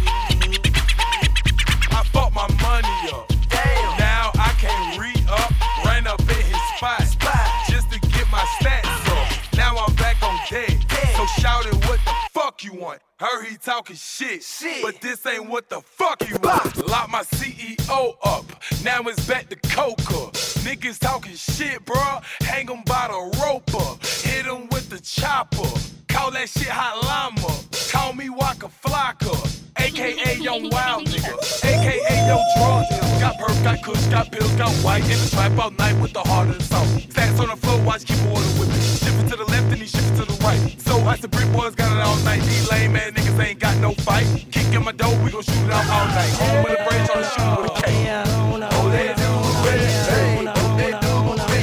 I fucked my money up. Damn. Now I can't re-up. Ran up in his spot, spot just to get my stats up. Now I'm back on deck. Damn. So shout it, what the fuck you want? Heard he talking shit, shit, but this ain't what the fuck you want. Lock my C E O up. Now it's back to Coca. Niggas talking shit, bruh. Hang 'em by the rope up. Hit 'em with the chopper. Call that shit hot llama. Call me Waka Flocka. A K A Young Wild Nigga. A K A Young Drug Dealer. Got perp, got kush, got pills, got white. In the trap all night with the heart of the song. Stacks on the floor, watch keep order with me. Shift it to the left and he shift it to the right. So I said brick boys got it all night. These lame ass niggas ain't got no fight. Kick in my door, we gon' shoot it out all night. Home with a brain, tryna shoot with a K. Oh, they do it. Hey, oh, they do it.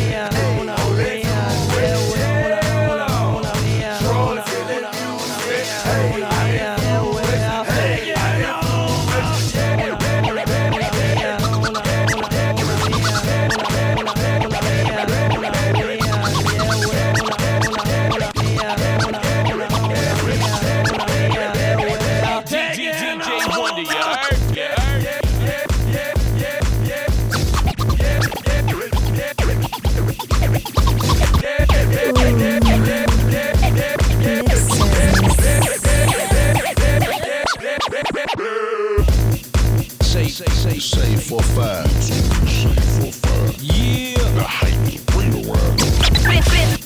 Say four five. Say four five. Yeah. The hype is real world.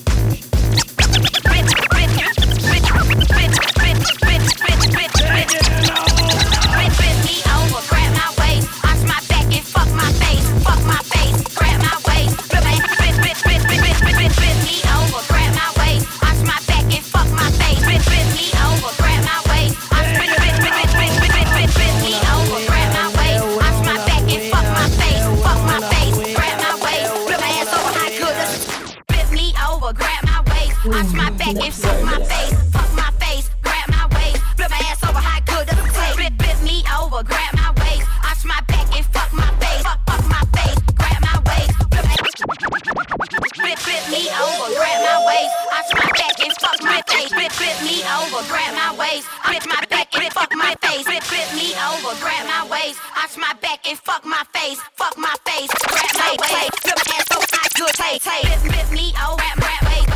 Arch my back and fuck my face, fuck my face, grab my waist, flip my ass over how good does it taste? Flip, flip me over, grab my waist, arch my back and fuck my face, fuck, fuck my face, grab my waist, flip, flip, flip me over, grab my waist, arch my back and fuck my face, flip, flip me over, grab my waist, flip my back and fuck my face, flip, flip me over, grab my waist, arch my back and fuck my face, fuck my face, grab my waist, flip my ass over how good taste, flip, flip me over, grab my waist.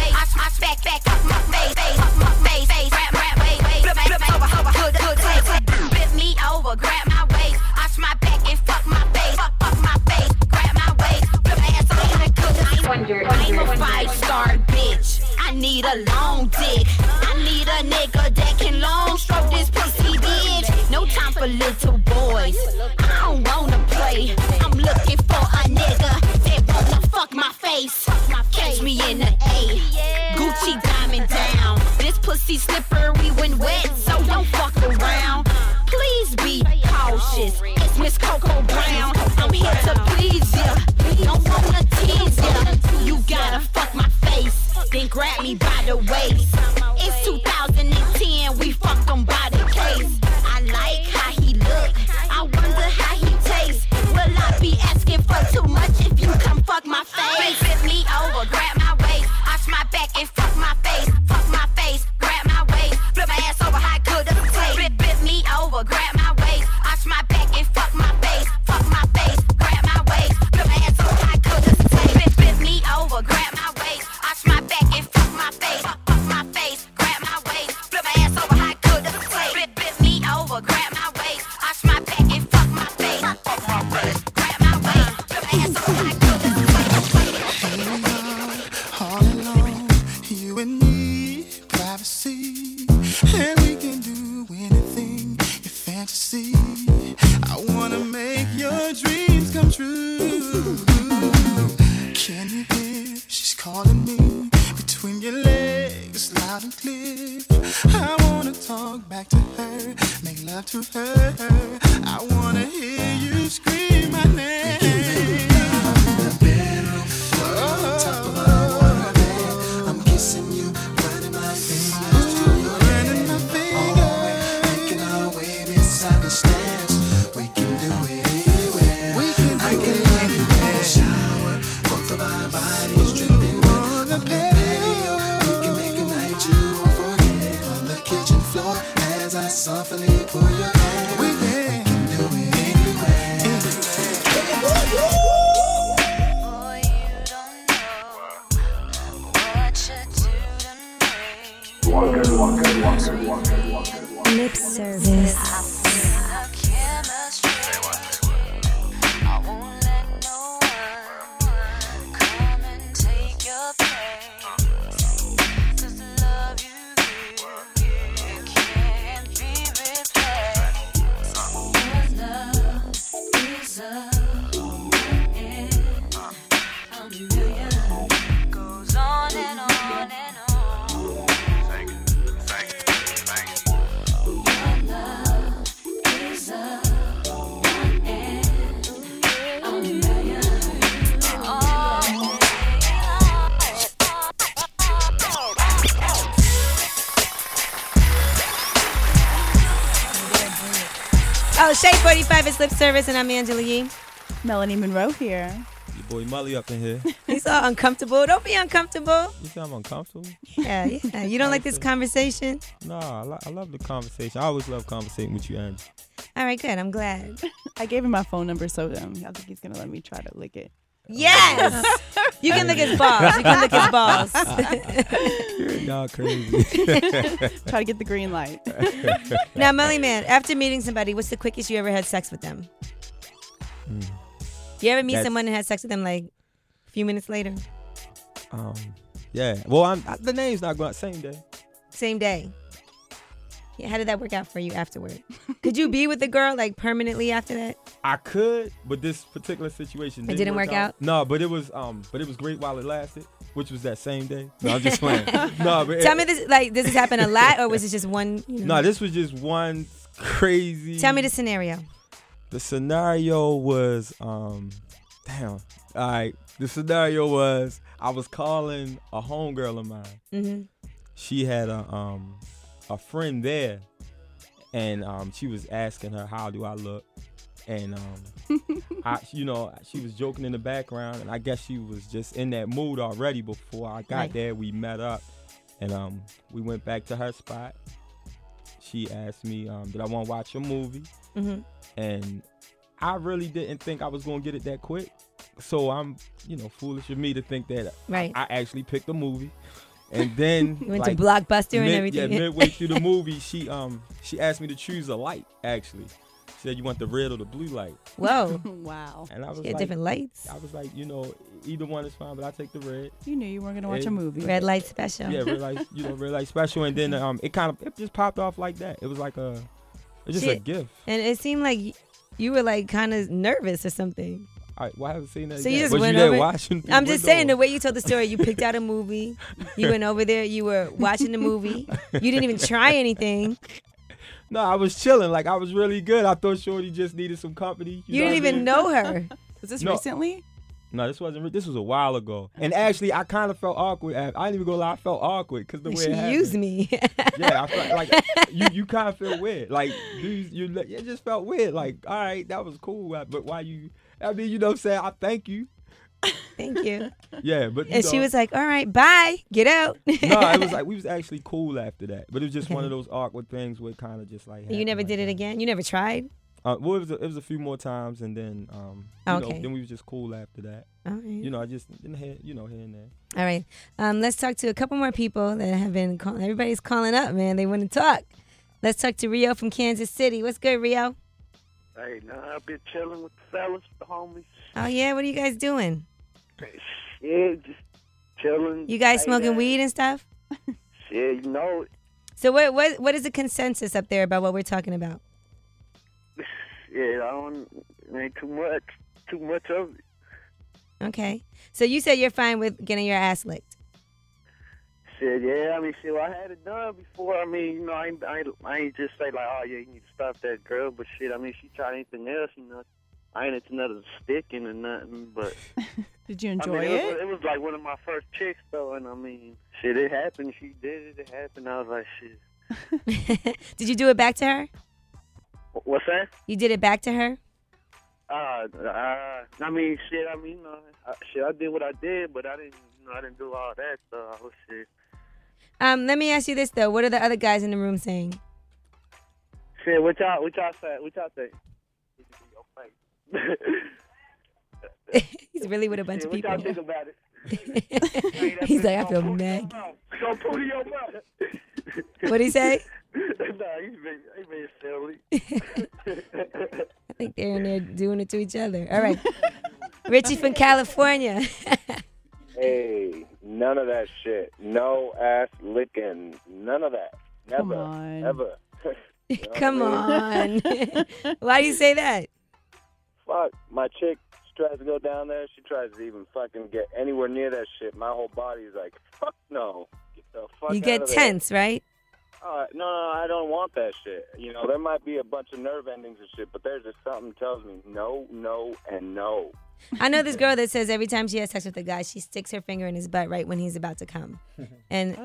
five star bitch. I need a long dick. I need a nigga that can long stroke this pussy bitch. No time for little boys. I don't wanna play. I'm looking for a nigga that wanna fuck my face. Catch me in the A. Gucci diamond down. This pussy slippery when wet, so don't fuck around. Please be cautious. It's Miss Coco Brown. I'm here to please ya. Don't wanna tease ya. You gotta fuck my face, then grab me by the waist. It's two thousand ten, we fucked him by the case. I like how he look, I wonder how he tastes. Will I be asking for too much if you come fuck my face? Flip me over, grab my waist, arch my back and fuck my face. Fuck my face, grab my waist, flip my ass over, how good does it taste? Flip, flip me over, grab my waist, arch my back and fuck my face. Fuck my face, grab my waist, flip my ass over, how good does it taste? Flip, flip me over, grab my waist, arch my back and fuck my face. Fuck my face, grab my waist, flip my ass over, how good does it taste? Flip, flip me over, grab my waist, arch my back and fuck my face. Fuck my face, grab my waist, flip my ass over, how good does it taste? All alone, you and me, privacy, and we can do anything, your fantasy. I wanna make your dreams come true. Can you hear? She's calling me between your legs, loud and clear. I wanna talk back to her, make love to her. I wanna hear you scream my name. I'm kissing you, running my fingers through your hair. Making our way this circumstance. We can do it anywhere. We can I can let you in the shower. Both of our bodies dripping on the patio. We can make a night you won't forget. On the kitchen floor as I softly pull your hair. We can do it anywhere. Lip service. Oh, Shea forty-five is Lip Service, and I'm Angela Yee. Melanie Monroe here. Your boy Mully up in here. He's all uncomfortable. Don't be uncomfortable. You think I'm uncomfortable? Yeah, yeah. You don't like this conversation? No, I, lo- I love the conversation. I always love conversating with you, Angie. All right, good. I'm glad. I gave him my phone number, so um, I think he's gonna let me try to lick it. Yes. You can lick his balls. You can lick his balls. You're not crazy. Try to get the green light. Now, Melly Man, after meeting somebody, what's the quickest you ever had sex with them? Mm. You ever meet That's- someone and had sex with them like a few minutes later? Um, yeah. Well, I'm, I, the name's not going same day. Same day. Yeah, how did that work out for you afterward? Could you be with the girl like permanently after that? I could, but this particular situation It didn't, didn't work out? No, but it was um, but it was great while it lasted, which was that same day. No, I'm just playing. no, but Tell it, me this, like, does this happen a lot, or was it just one? You know? No, this was just one crazy. Tell me the scenario. The scenario was um, damn. All right, the scenario was I was calling a homegirl of mine. Mm-hmm. She had a um, a friend there, and um, she was asking her, "How do I look?" And um, I, you know, she was joking in the background, and I guess she was just in that mood already before I got Right. there. We met up, and um, we went back to her spot. She asked me, um, did I want to watch a movie? Mm-hmm. And I really didn't think I was going to get it that quick. So I'm, you know, foolish of me to think that Right. I, I actually picked a movie. And then You went to Blockbuster and mid- everything. Yeah, midway through the movie, she um she asked me to choose a light, actually. She said, you want the red or the blue light? Whoa. Wow. And I was She had like, different lights. I was like, you know, either one is fine, but I take the red. You knew you weren't gonna watch a And- movie. Red light special. Yeah, red light, you know, red light special, and then um, it kind of it just popped off like that. It was like a, it's just a Shit. gift. And it seemed like y- you were like kind of nervous or something. All right, why haven't seen that? So yet? you just Was went you there over. watching through I'm the just window? saying the way you told the story. You picked out a movie. You went over there. You were watching the movie. You didn't even try anything. No, I was chilling. Like I was really good. I thought Shorty just needed some company. You, know didn't what I even mean? know her. Was this No. recently? No, this wasn't. re- This was a while ago. And actually, I kind of felt awkward. at- I didn't even go lie. I felt awkward because the way She it happened. used me. Yeah, I felt like you. You kind of feel weird. Like dude, you. let- It just felt weird. Like all right, that was cool. uh, But why you? I mean, you know, what I'm saying I thank you. Thank you. Yeah, but you And she know- was like, "All right, bye, get out." no, it was like we was actually cool after that. But it was just one Okay. of those awkward things where kind of just like. You happened never like did it again. You never tried. Uh, well, it was, a, it was a few more times, and then um, you Okay. know, then we was just cool after that. All right. You know, I just didn't hear, you know, here and there. All right. Um, let's talk to a couple more people that have been calling. Everybody's calling up, man. They want to talk. Let's talk to Rio from Kansas City. What's good, Rio? Hey, nah, I've been chilling with the fellas, the homies. Oh yeah. What are you guys doing? Yeah, just chilling. You guys Hey, smoking man. weed and stuff? Shit, you know, it. So what what what is the consensus up there about what we're talking about? yeah, I don't, it ain't too much, too much of it. Okay. So you said you're fine with getting your ass licked. Shit, yeah, I mean, shit, well, I had it done before. I mean, you know, I ain't, I ain't, I ain't just say, like, oh, yeah, you need to stop that girl. But, shit, I mean, she tried anything else, you know. I ain't into nothing sticking or nothing, but... Did you I enjoy mean, it? It was, it was like one of my first chicks, though, and, I mean, shit, it happened. She did it. It happened. I was like, shit. Did you do it back to her? Wh- What's that? You did it back to her? Uh, uh, I mean, shit, I mean, you know, I, shit, I did what I did, but I didn't, you know, I didn't do all that, so I was shit. Um, let me ask you this though. What are the other guys in the room saying? Shit, what y'all, what y'all say? What y'all say? He's really with a bunch Shit, of people. What y'all think about it? He's like, I feel mad. Don't put your mouth. What'd he say? Nah, he's being, he's being silly. I think they're in there doing it to each other. All right. Richie from California. Hey, none of that shit. No ass licking. None of that. Never. Come on. Never. You know Come what I mean? on. Why do you say that? Fuck. My chick tries to go down there. She tries to even fucking get anywhere near that shit. My whole body's like, fuck no. Get the fuck You out get of there. tense, right? Uh, no, no, I don't want that shit. You know, there might be a bunch of nerve endings and shit, but there's just something that tells me no, no, and no. I know this girl that says every time she has sex with a guy, she sticks her finger in his butt right when he's about to come. And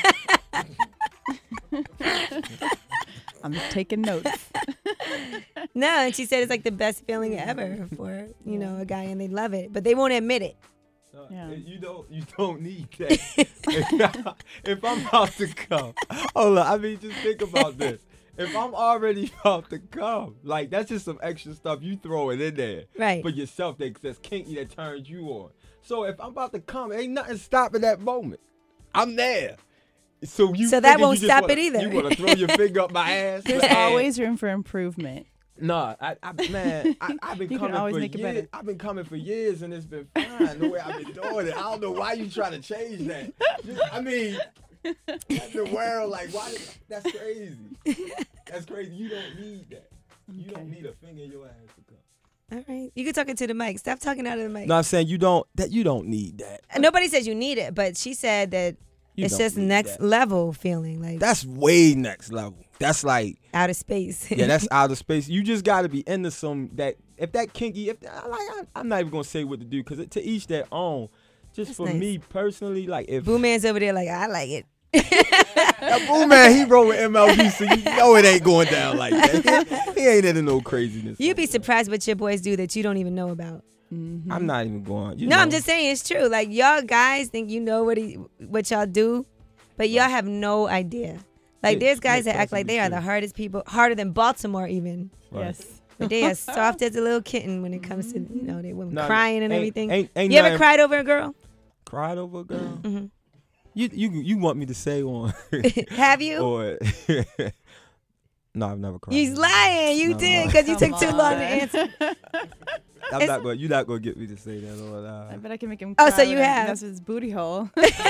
I'm taking notes. no, and she said it's like the best feeling ever for, you know, a guy, and they love it, but they won't admit it. Yeah. You don't. You don't need that. if, if I'm about to come, hold on. I mean, just think about this. If I'm already about to come, like that's just some extra stuff you throw it in there, right? For yourself that, that's kinky that turns you on. So if I'm about to come, ain't nothing stopping that moment. I'm there. So you. So that figure won't you just stop wanna, it either. You want to throw your finger up my ass? There's Man. always room for improvement. Nah, I, I man, I, I've been You can coming always for make it years. better. I've been coming for years, and it's been fine the way I've been doing it. I don't know why you trying to change that. Just- I mean, that's the world. Like, why? Did, that's crazy. That's crazy. You don't need that. You don't need a finger in your ass to come. All right. You can talk into the mic. Stop talking out of the mic. No, I'm saying you don't. That you don't need that. And nobody says you need it, but she said that You it's don't just need next that. level feeling. Like That's way next level. That's like out of space. yeah, that's out of space. You just got to be into some that. If that kinky, if I like, I, I'm not even gonna say what to do because to each their own. Just That's for nice. me personally, like if Boo Man's over there like, I like it. that Boo Man, he roll with M L B, so you know it ain't going down like that. He, he ain't into no craziness. You'd be surprised what your boys do that you don't even know about. I'm not even going. You no, know. I'm just saying it's true. Like y'all guys think you know what he, what y'all do, but y'all have no idea. Like Yeah, there's guys yeah, that act like they are the hardest people, harder than Baltimore even. Right. Yes. But they are soft as a little kitten when it comes to, you know, they women Nah, crying and ain't- everything. ain't- ain't you ever nothing- cried over a girl? Cried over a girl. Mm-hmm. You you you want me to say one? Have you? Or No, I've never cried. He's lying. You No, did no. because you Come took too on. long to answer. I'm It's- not going. You're not going to get me to say that. Lord. Uh, I bet I can make him. Oh, cry so you when I have. mess with his booty hole.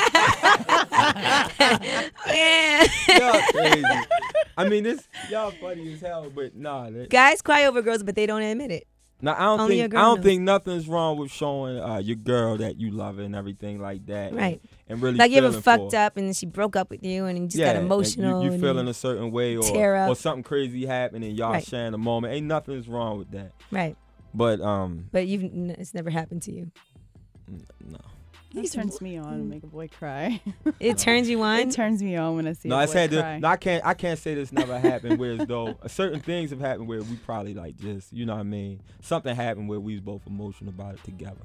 Man. y'all crazy. I mean, this y'all funny as hell, but nah. That, Guys cry over girls, but they don't admit it. Now I don't Only your think girl I don't knows. think nothing's wrong with showing uh, your girl that you love her and everything like that. and- Right. And, really Like you ever feeling fucked for her. up and she broke up with you and you just yeah, got and emotional. You, you and feeling a certain way, or tear up. or something crazy happened and y'all Right. sharing a moment. Ain't nothing's wrong with that. Right. But um, But you've n- it's never happened to you. no. It turns me on to make a boy cry. It turns you on? It turns me on when I see No, a I boy said cry. this, no, I can't. I can't say this never happened. Whereas though certain things have happened where we probably like just, you know what I mean. Something happened where we was both emotional about it together.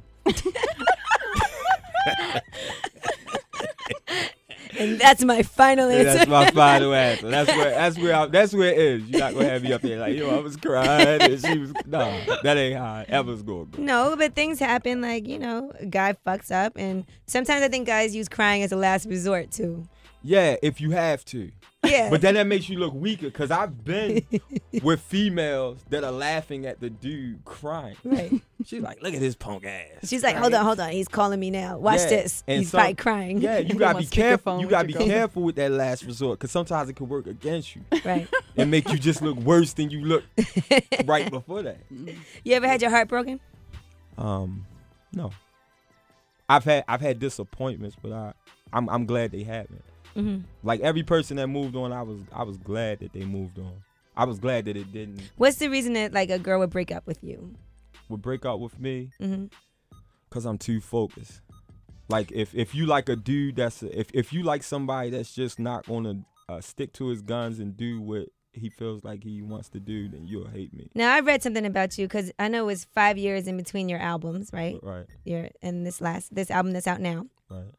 And that's my final Yeah, answer. that's my final answer. That's where. That's where. I, that's where it is. You're not gonna have me up there like, yo, I was crying and she was. No, that ain't how it ever's gonna go. No, but things happen. Like, you know, a guy fucks up. And sometimes I think guys use crying as a last resort, too. Yeah, if you have to. Yeah. But then that makes you look weaker because I've been with females that are laughing at the dude crying. Right. She's like, look at his punk ass. She's like, hold on, hold on. He's calling me now. Watch Yeah, this. and He's some- probably crying. Yeah, you On gotta be careful. speakerphone You with gotta be your girlfriend. careful with that last resort because sometimes it can work against you Right. and make you just look worse than you look right before that. You ever had your heart broken? Um, no. I've had I've had disappointments, but I I'm I'm glad they haven't. Mm-hmm. Like every person that moved on, I was I was glad that they moved on. I was glad that it didn't What's the reason that, like, a girl would break up with you? would break up with me Mm-hmm. because I'm too focused. Like if if you like a dude that's if if you like somebody that's just not gonna uh, stick to his guns and do what he feels like he wants to do, then you'll hate me. Now, I read something about you because I know it was five years in between your albums, right? Right. Your and this last this album that's out now. Right.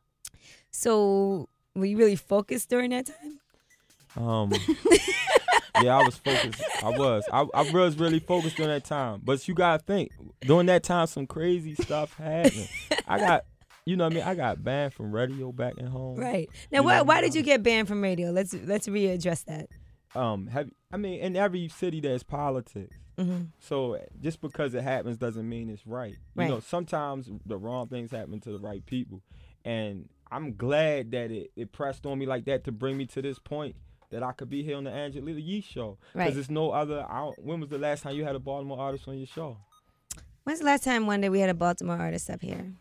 So were you really focused during that time? Um. Yeah, I was focused. I was. I, I was really focused during that time. But you gotta think, during that time, some crazy stuff happened. I got, you know what I mean? I got banned from radio back at home. Right. Now, You why know, why did you get banned from radio? Let's let's readdress that. Um, have I mean, in every city there's politics. Mhm. So just because it happens doesn't mean it's right. You Right. know, sometimes the wrong things happen to the right people, and I'm glad that it, it pressed on me like that to bring me to this point that I could be here on the Angela Yee show. Right. Because there's no other. I don't, when was the last time you had a Baltimore artist on your show? When's the last time one day we had a Baltimore artist up here?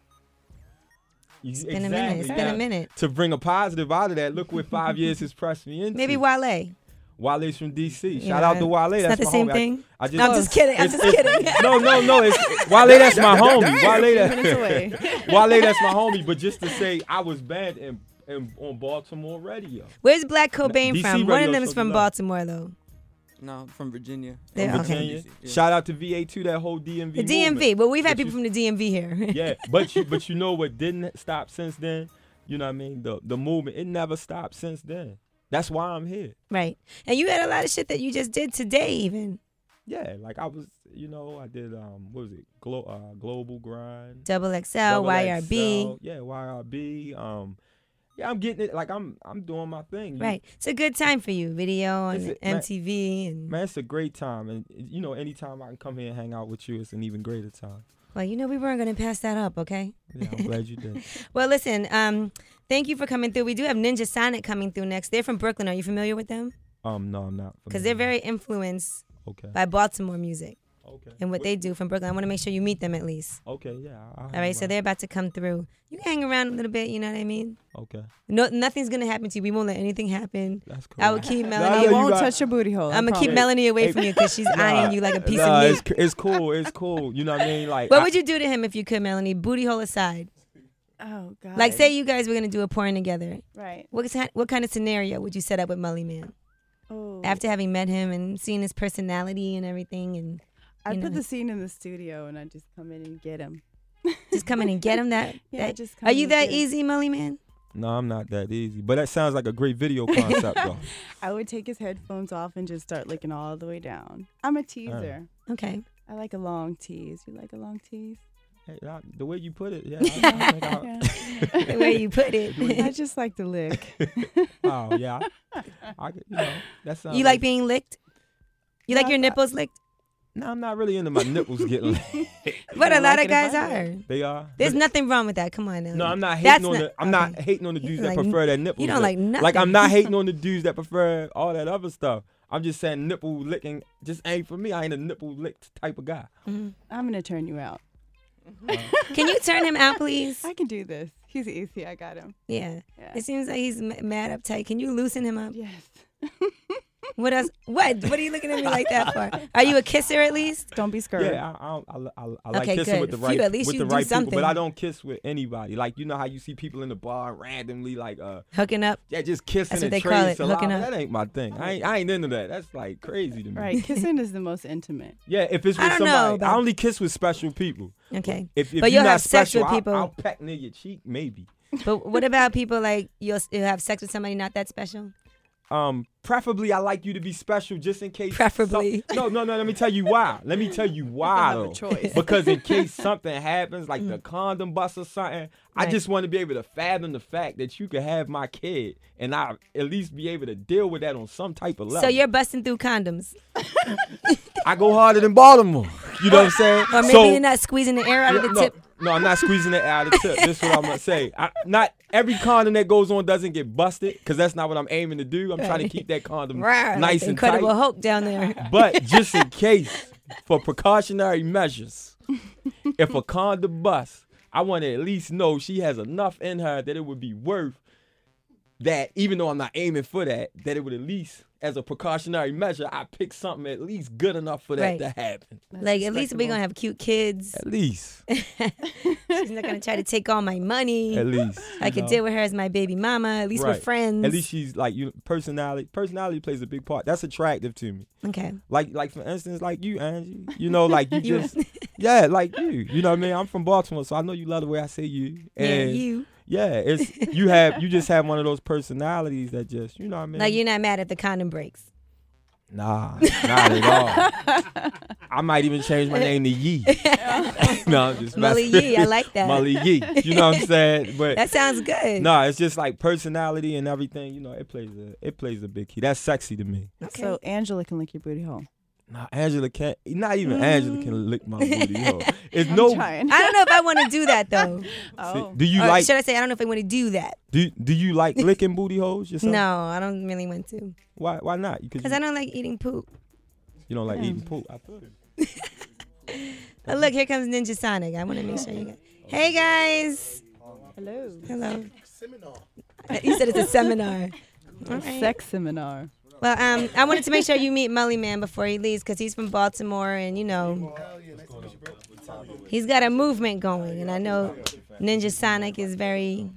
It's been a minute. It's been a minute. To bring a positive out of that, look what five years has pressed me into. Maybe Wale. Wale's from D C. Yeah, Shout out to Wale. it's That's not the my same homie. I- thing? I, just, No, I'm just kidding. I'm It's- just it's- kidding. No, no, no. It's Wale. That's my homie. Damn, Wale. minutes That, away. Wale. That's my homie. But just to say, I was banned in, in on Baltimore radio. Where's Black Cobain D C from? One of radio them is shows from love. Baltimore, though. No, from Virginia. They're- From okay. Virginia. Yeah. Shout out to V A two, that whole D M V. The D M V. movement. Well, we've had But people you- from the D M V here. Yeah, but you but you know what didn't stop since then? You know what I mean? The the movement, it never stopped since then. That's why I'm here. Right. And you had a lot of shit that you just did today, even. Yeah, like I was, you know, I did um what was it? Glo- uh, Global Grind. Double X L, Y R B. X L, yeah, Y R B. Um yeah, I'm getting it like I'm I'm doing my thing. You- Right. It's a good time for you. Video It's on a- M T V. and Man, it's a great time, and you know, anytime I can come here and hang out with you, it's an even greater time. Well, you know we weren't going to pass that up, okay? Yeah, I'm glad you did. Well, listen, um, thank you for coming through. We do have Ninja Sonic coming through next. They're from Brooklyn. Are you familiar with them? Um, no, I'm not. Because they're very influenced Okay. by Baltimore music. Okay. And what they do from Brooklyn. I want to make sure you meet them at least. Okay, yeah. I'll All right, so they're about to come through. You can hang around a little bit, you know what I mean? Okay. No, nothing's gonna happen to you. We won't let anything happen. That's cool. I will keep No, Melanie. I know you won't got- touch your booty hole. I I'm gonna keep promise. Melanie away Hey, from you because she's nah, eyeing you like a piece nah, of It's, meat. it's cool. It's cool. You know what I mean? Like, What I- would you do to him if you could, Melanie? Booty hole aside. Oh God. Like, say you guys were gonna do a porn together. Right. What kind, what kind of scenario would you set up with Mully Man? Oh. After having met him and seeing his personality and everything, and I you put know, the scene in the studio and I just come in and get him. just come in and get him. That, Yeah, that- just come are in you and that get him. easy, Mully Man? No, I'm not that easy. But that sounds like a great video concept, though. I would take his headphones off and just start licking all the way down. I'm a teaser. Okay. I like a long tease. You like a long tease? Hey, I- the way you put it, yeah. I, I think I, The way you put it. I just like to lick. oh yeah, I, I, you know that sounds. You like being licked? You like your nipples licked? No, I'm not really into my nipples getting licked. But a lot like of it guys if I are. They are. There's But- nothing wrong with that. Come on now. No, I'm not hating That's on not- the. I'm okay. not hating on the dudes that like- prefer that nipple. you don't like nothing. Like I'm not hating on the dudes that prefer all that other stuff. I'm just saying nipple licking just ain't for me. I ain't a nipple licked type of guy. I'm gonna turn you out. Can you turn him out, please? I can do this. He's easy. I got him. Yeah. Yeah. It seems like he's m- mad uptight. Can you loosen him up? Yes. What else? What? What are you looking at me like that for? Are you a kisser at least? Don't be scared. Yeah, I, I, I, I, I like Okay, kissing good. with the Phew, right, at least with you the do right people, something. but I don't kiss with anybody. Like you know how you see people in the bar randomly like uh Hooking up. yeah, just kissing That's what and they trading call it, saliva. hooking up. That ain't my thing. I ain't, I ain't into that. That's like crazy to me. Right. Kissing is the most intimate. Yeah, if it's I with don't know, somebody, but- I only kiss with special people. Okay. If, if But you're you'll not have sex special, with I'll- people- I'll, peck near your cheek, maybe. But what about people like you'll, you'll have sex with somebody not that special? Um, preferably, I like you to be special, just in case. Preferably. some- no, no, no. Let me tell you why. Let me tell you why have a though. choice. Because in case something happens, like the condom bust or something, I Right. just want to be able to fathom the fact that you could have my kid, and I at least be able to deal with that on some type of level. So you're busting through condoms. I go harder than Baltimore. You know what I'm saying? Or maybe So- you're not squeezing the air out of the no, tip. No, I'm not squeezing it out of the tip. This is what I'm gonna say. I, not every condom that goes on doesn't get busted, because that's not what I'm aiming to do. I'm trying to keep that condom Rawr, nice like and Incredible tight. Hulk down there. But just in case, for precautionary measures, if a condom busts, I want to at least know she has enough in her that it would be worth that, even though I'm not aiming for that, that it would at least, as a precautionary measure, I pick something at least good enough for that Right. to happen. Like, at least we're going to have cute kids. At least. She's not going to try to take all my money. At least. I you could know? deal with her as my baby mama. At least we're Right. friends. At least she's like you. Personality, personality plays a big part. That's attractive to me. Okay. Like, like for instance, like you, Angie. You know, like you You- just, yeah, like you. You know what I mean? I'm from Baltimore, so I know you love the way I say you. Yeah, And you. Yeah, it's you have you just have one of those personalities that just, you know what I mean? Like, you're not mad if the condom breaks. Nah, not at all. I might even change my name to Yee. No, I'm just Mully messing. Yee, I like that. Mully Yee. You know what I'm saying? But That sounds good. No, it's just like personality and everything. You know, it plays a it plays a big key. That's sexy to me. So Angela can lick your booty hole. Nah, Angela can't. Not even Angela can lick my booty. Yo, it's I'm no. trying. I don't know if I want to do that, though. Oh. Do you Or like? should I say, I don't know if I want to do that. Do Do you like licking booty holes yourself? No, I don't really want to. Why Why not? Because I don't like eating poop. You don't like Yeah. eating poop. I feel it. Oh, look, here comes Ninja Sonic. I want to make sure you guys. Hey, guys. Hello. Hello. You said it's a seminar. All right. Sex seminar. Well, um, I wanted to make sure you meet Mully Man before he leaves, because he's from Baltimore, and you know, he's got a movement going, and I know Ninja Sonic is very.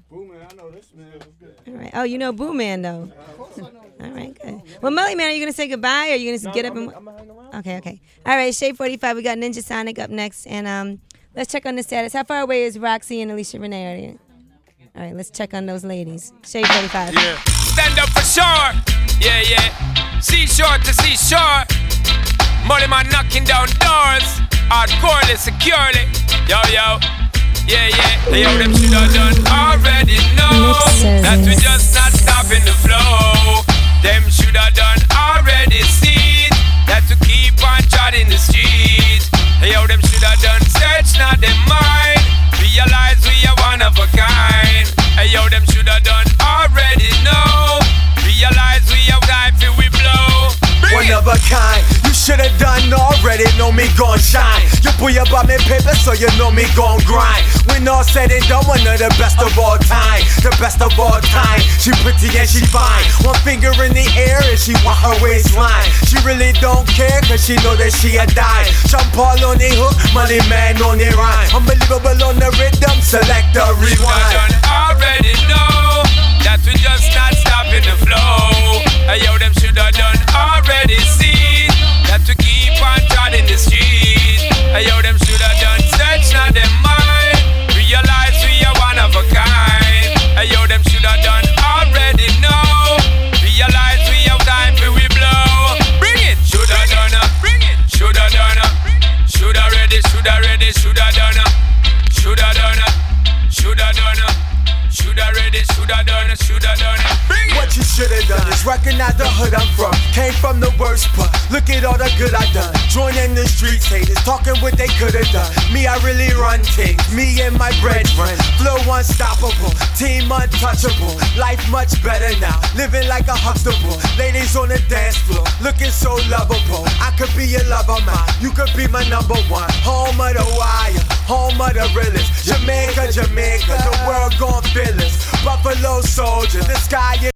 All right. Oh, you know Boo Man though. All right, good. Well, Mully Man, are you gonna say goodbye, or are you gonna get up and? Okay, okay. All right, Shade forty-five. We got Ninja Sonic up next, and um, let's check on the status. How far away is Roxy and Alicia Renee? Are you? All right, let's check on those ladies. Shade forty-five. Yeah. Stand up for sure. Yeah, yeah. Seashore to seashore. Molly man knocking down doors. Hardcorely, securely. Yo, yo. Yeah, yeah. Yo, them should have done already know that we just not stopping the flow. Them should have done already see that to keep on trotting the streets. Yo, them should have done search, not them mind. Realize we are one of a kind. Yo, them should have done already know. Realize we have time till we blow. One of a kind, you should have done already. Know me gon' shine. You put your bum in paper, so you know me gon' grind. When all said and done, one of the best of all time. The best of all time. She pretty and she fine. One finger in the air and she want her waistline. She really don't care, cause she know that she a dime. Sean Paul on the hook, Money Man on the rhyme. Unbelievable on the rhythm, select the rewind. Done already know that we just not stopping the flow. Yo, them should have done already see that we keep on trotting the street. Yo, them should have done search, not them mind. Realize we are one of a kind. Yo, them should have done already know. Realize we have time till we blow. Bring it, should have done it. Bring it, should have done it. Should have ready, should have ready, should have done it. Should have done it. Should have done it. Should have ready. shoulda done it. Bring it. What you shoulda done is recognize the hood I'm from. Came from the worst part. Look at all the good I done. Joining the streets, haters talking what they coulda done. Me, I really run things. Me and my brethren. Flow unstoppable. Team untouchable. Life much better now. Living like a Huxtable. Ladies on the dance floor. Looking so lovable. I could be your lover, man. You could be my number one. Home of the wire. Home of the realest. Jamaica, Jamaica. The world gon' feel us. Buffalo soldier. The sky is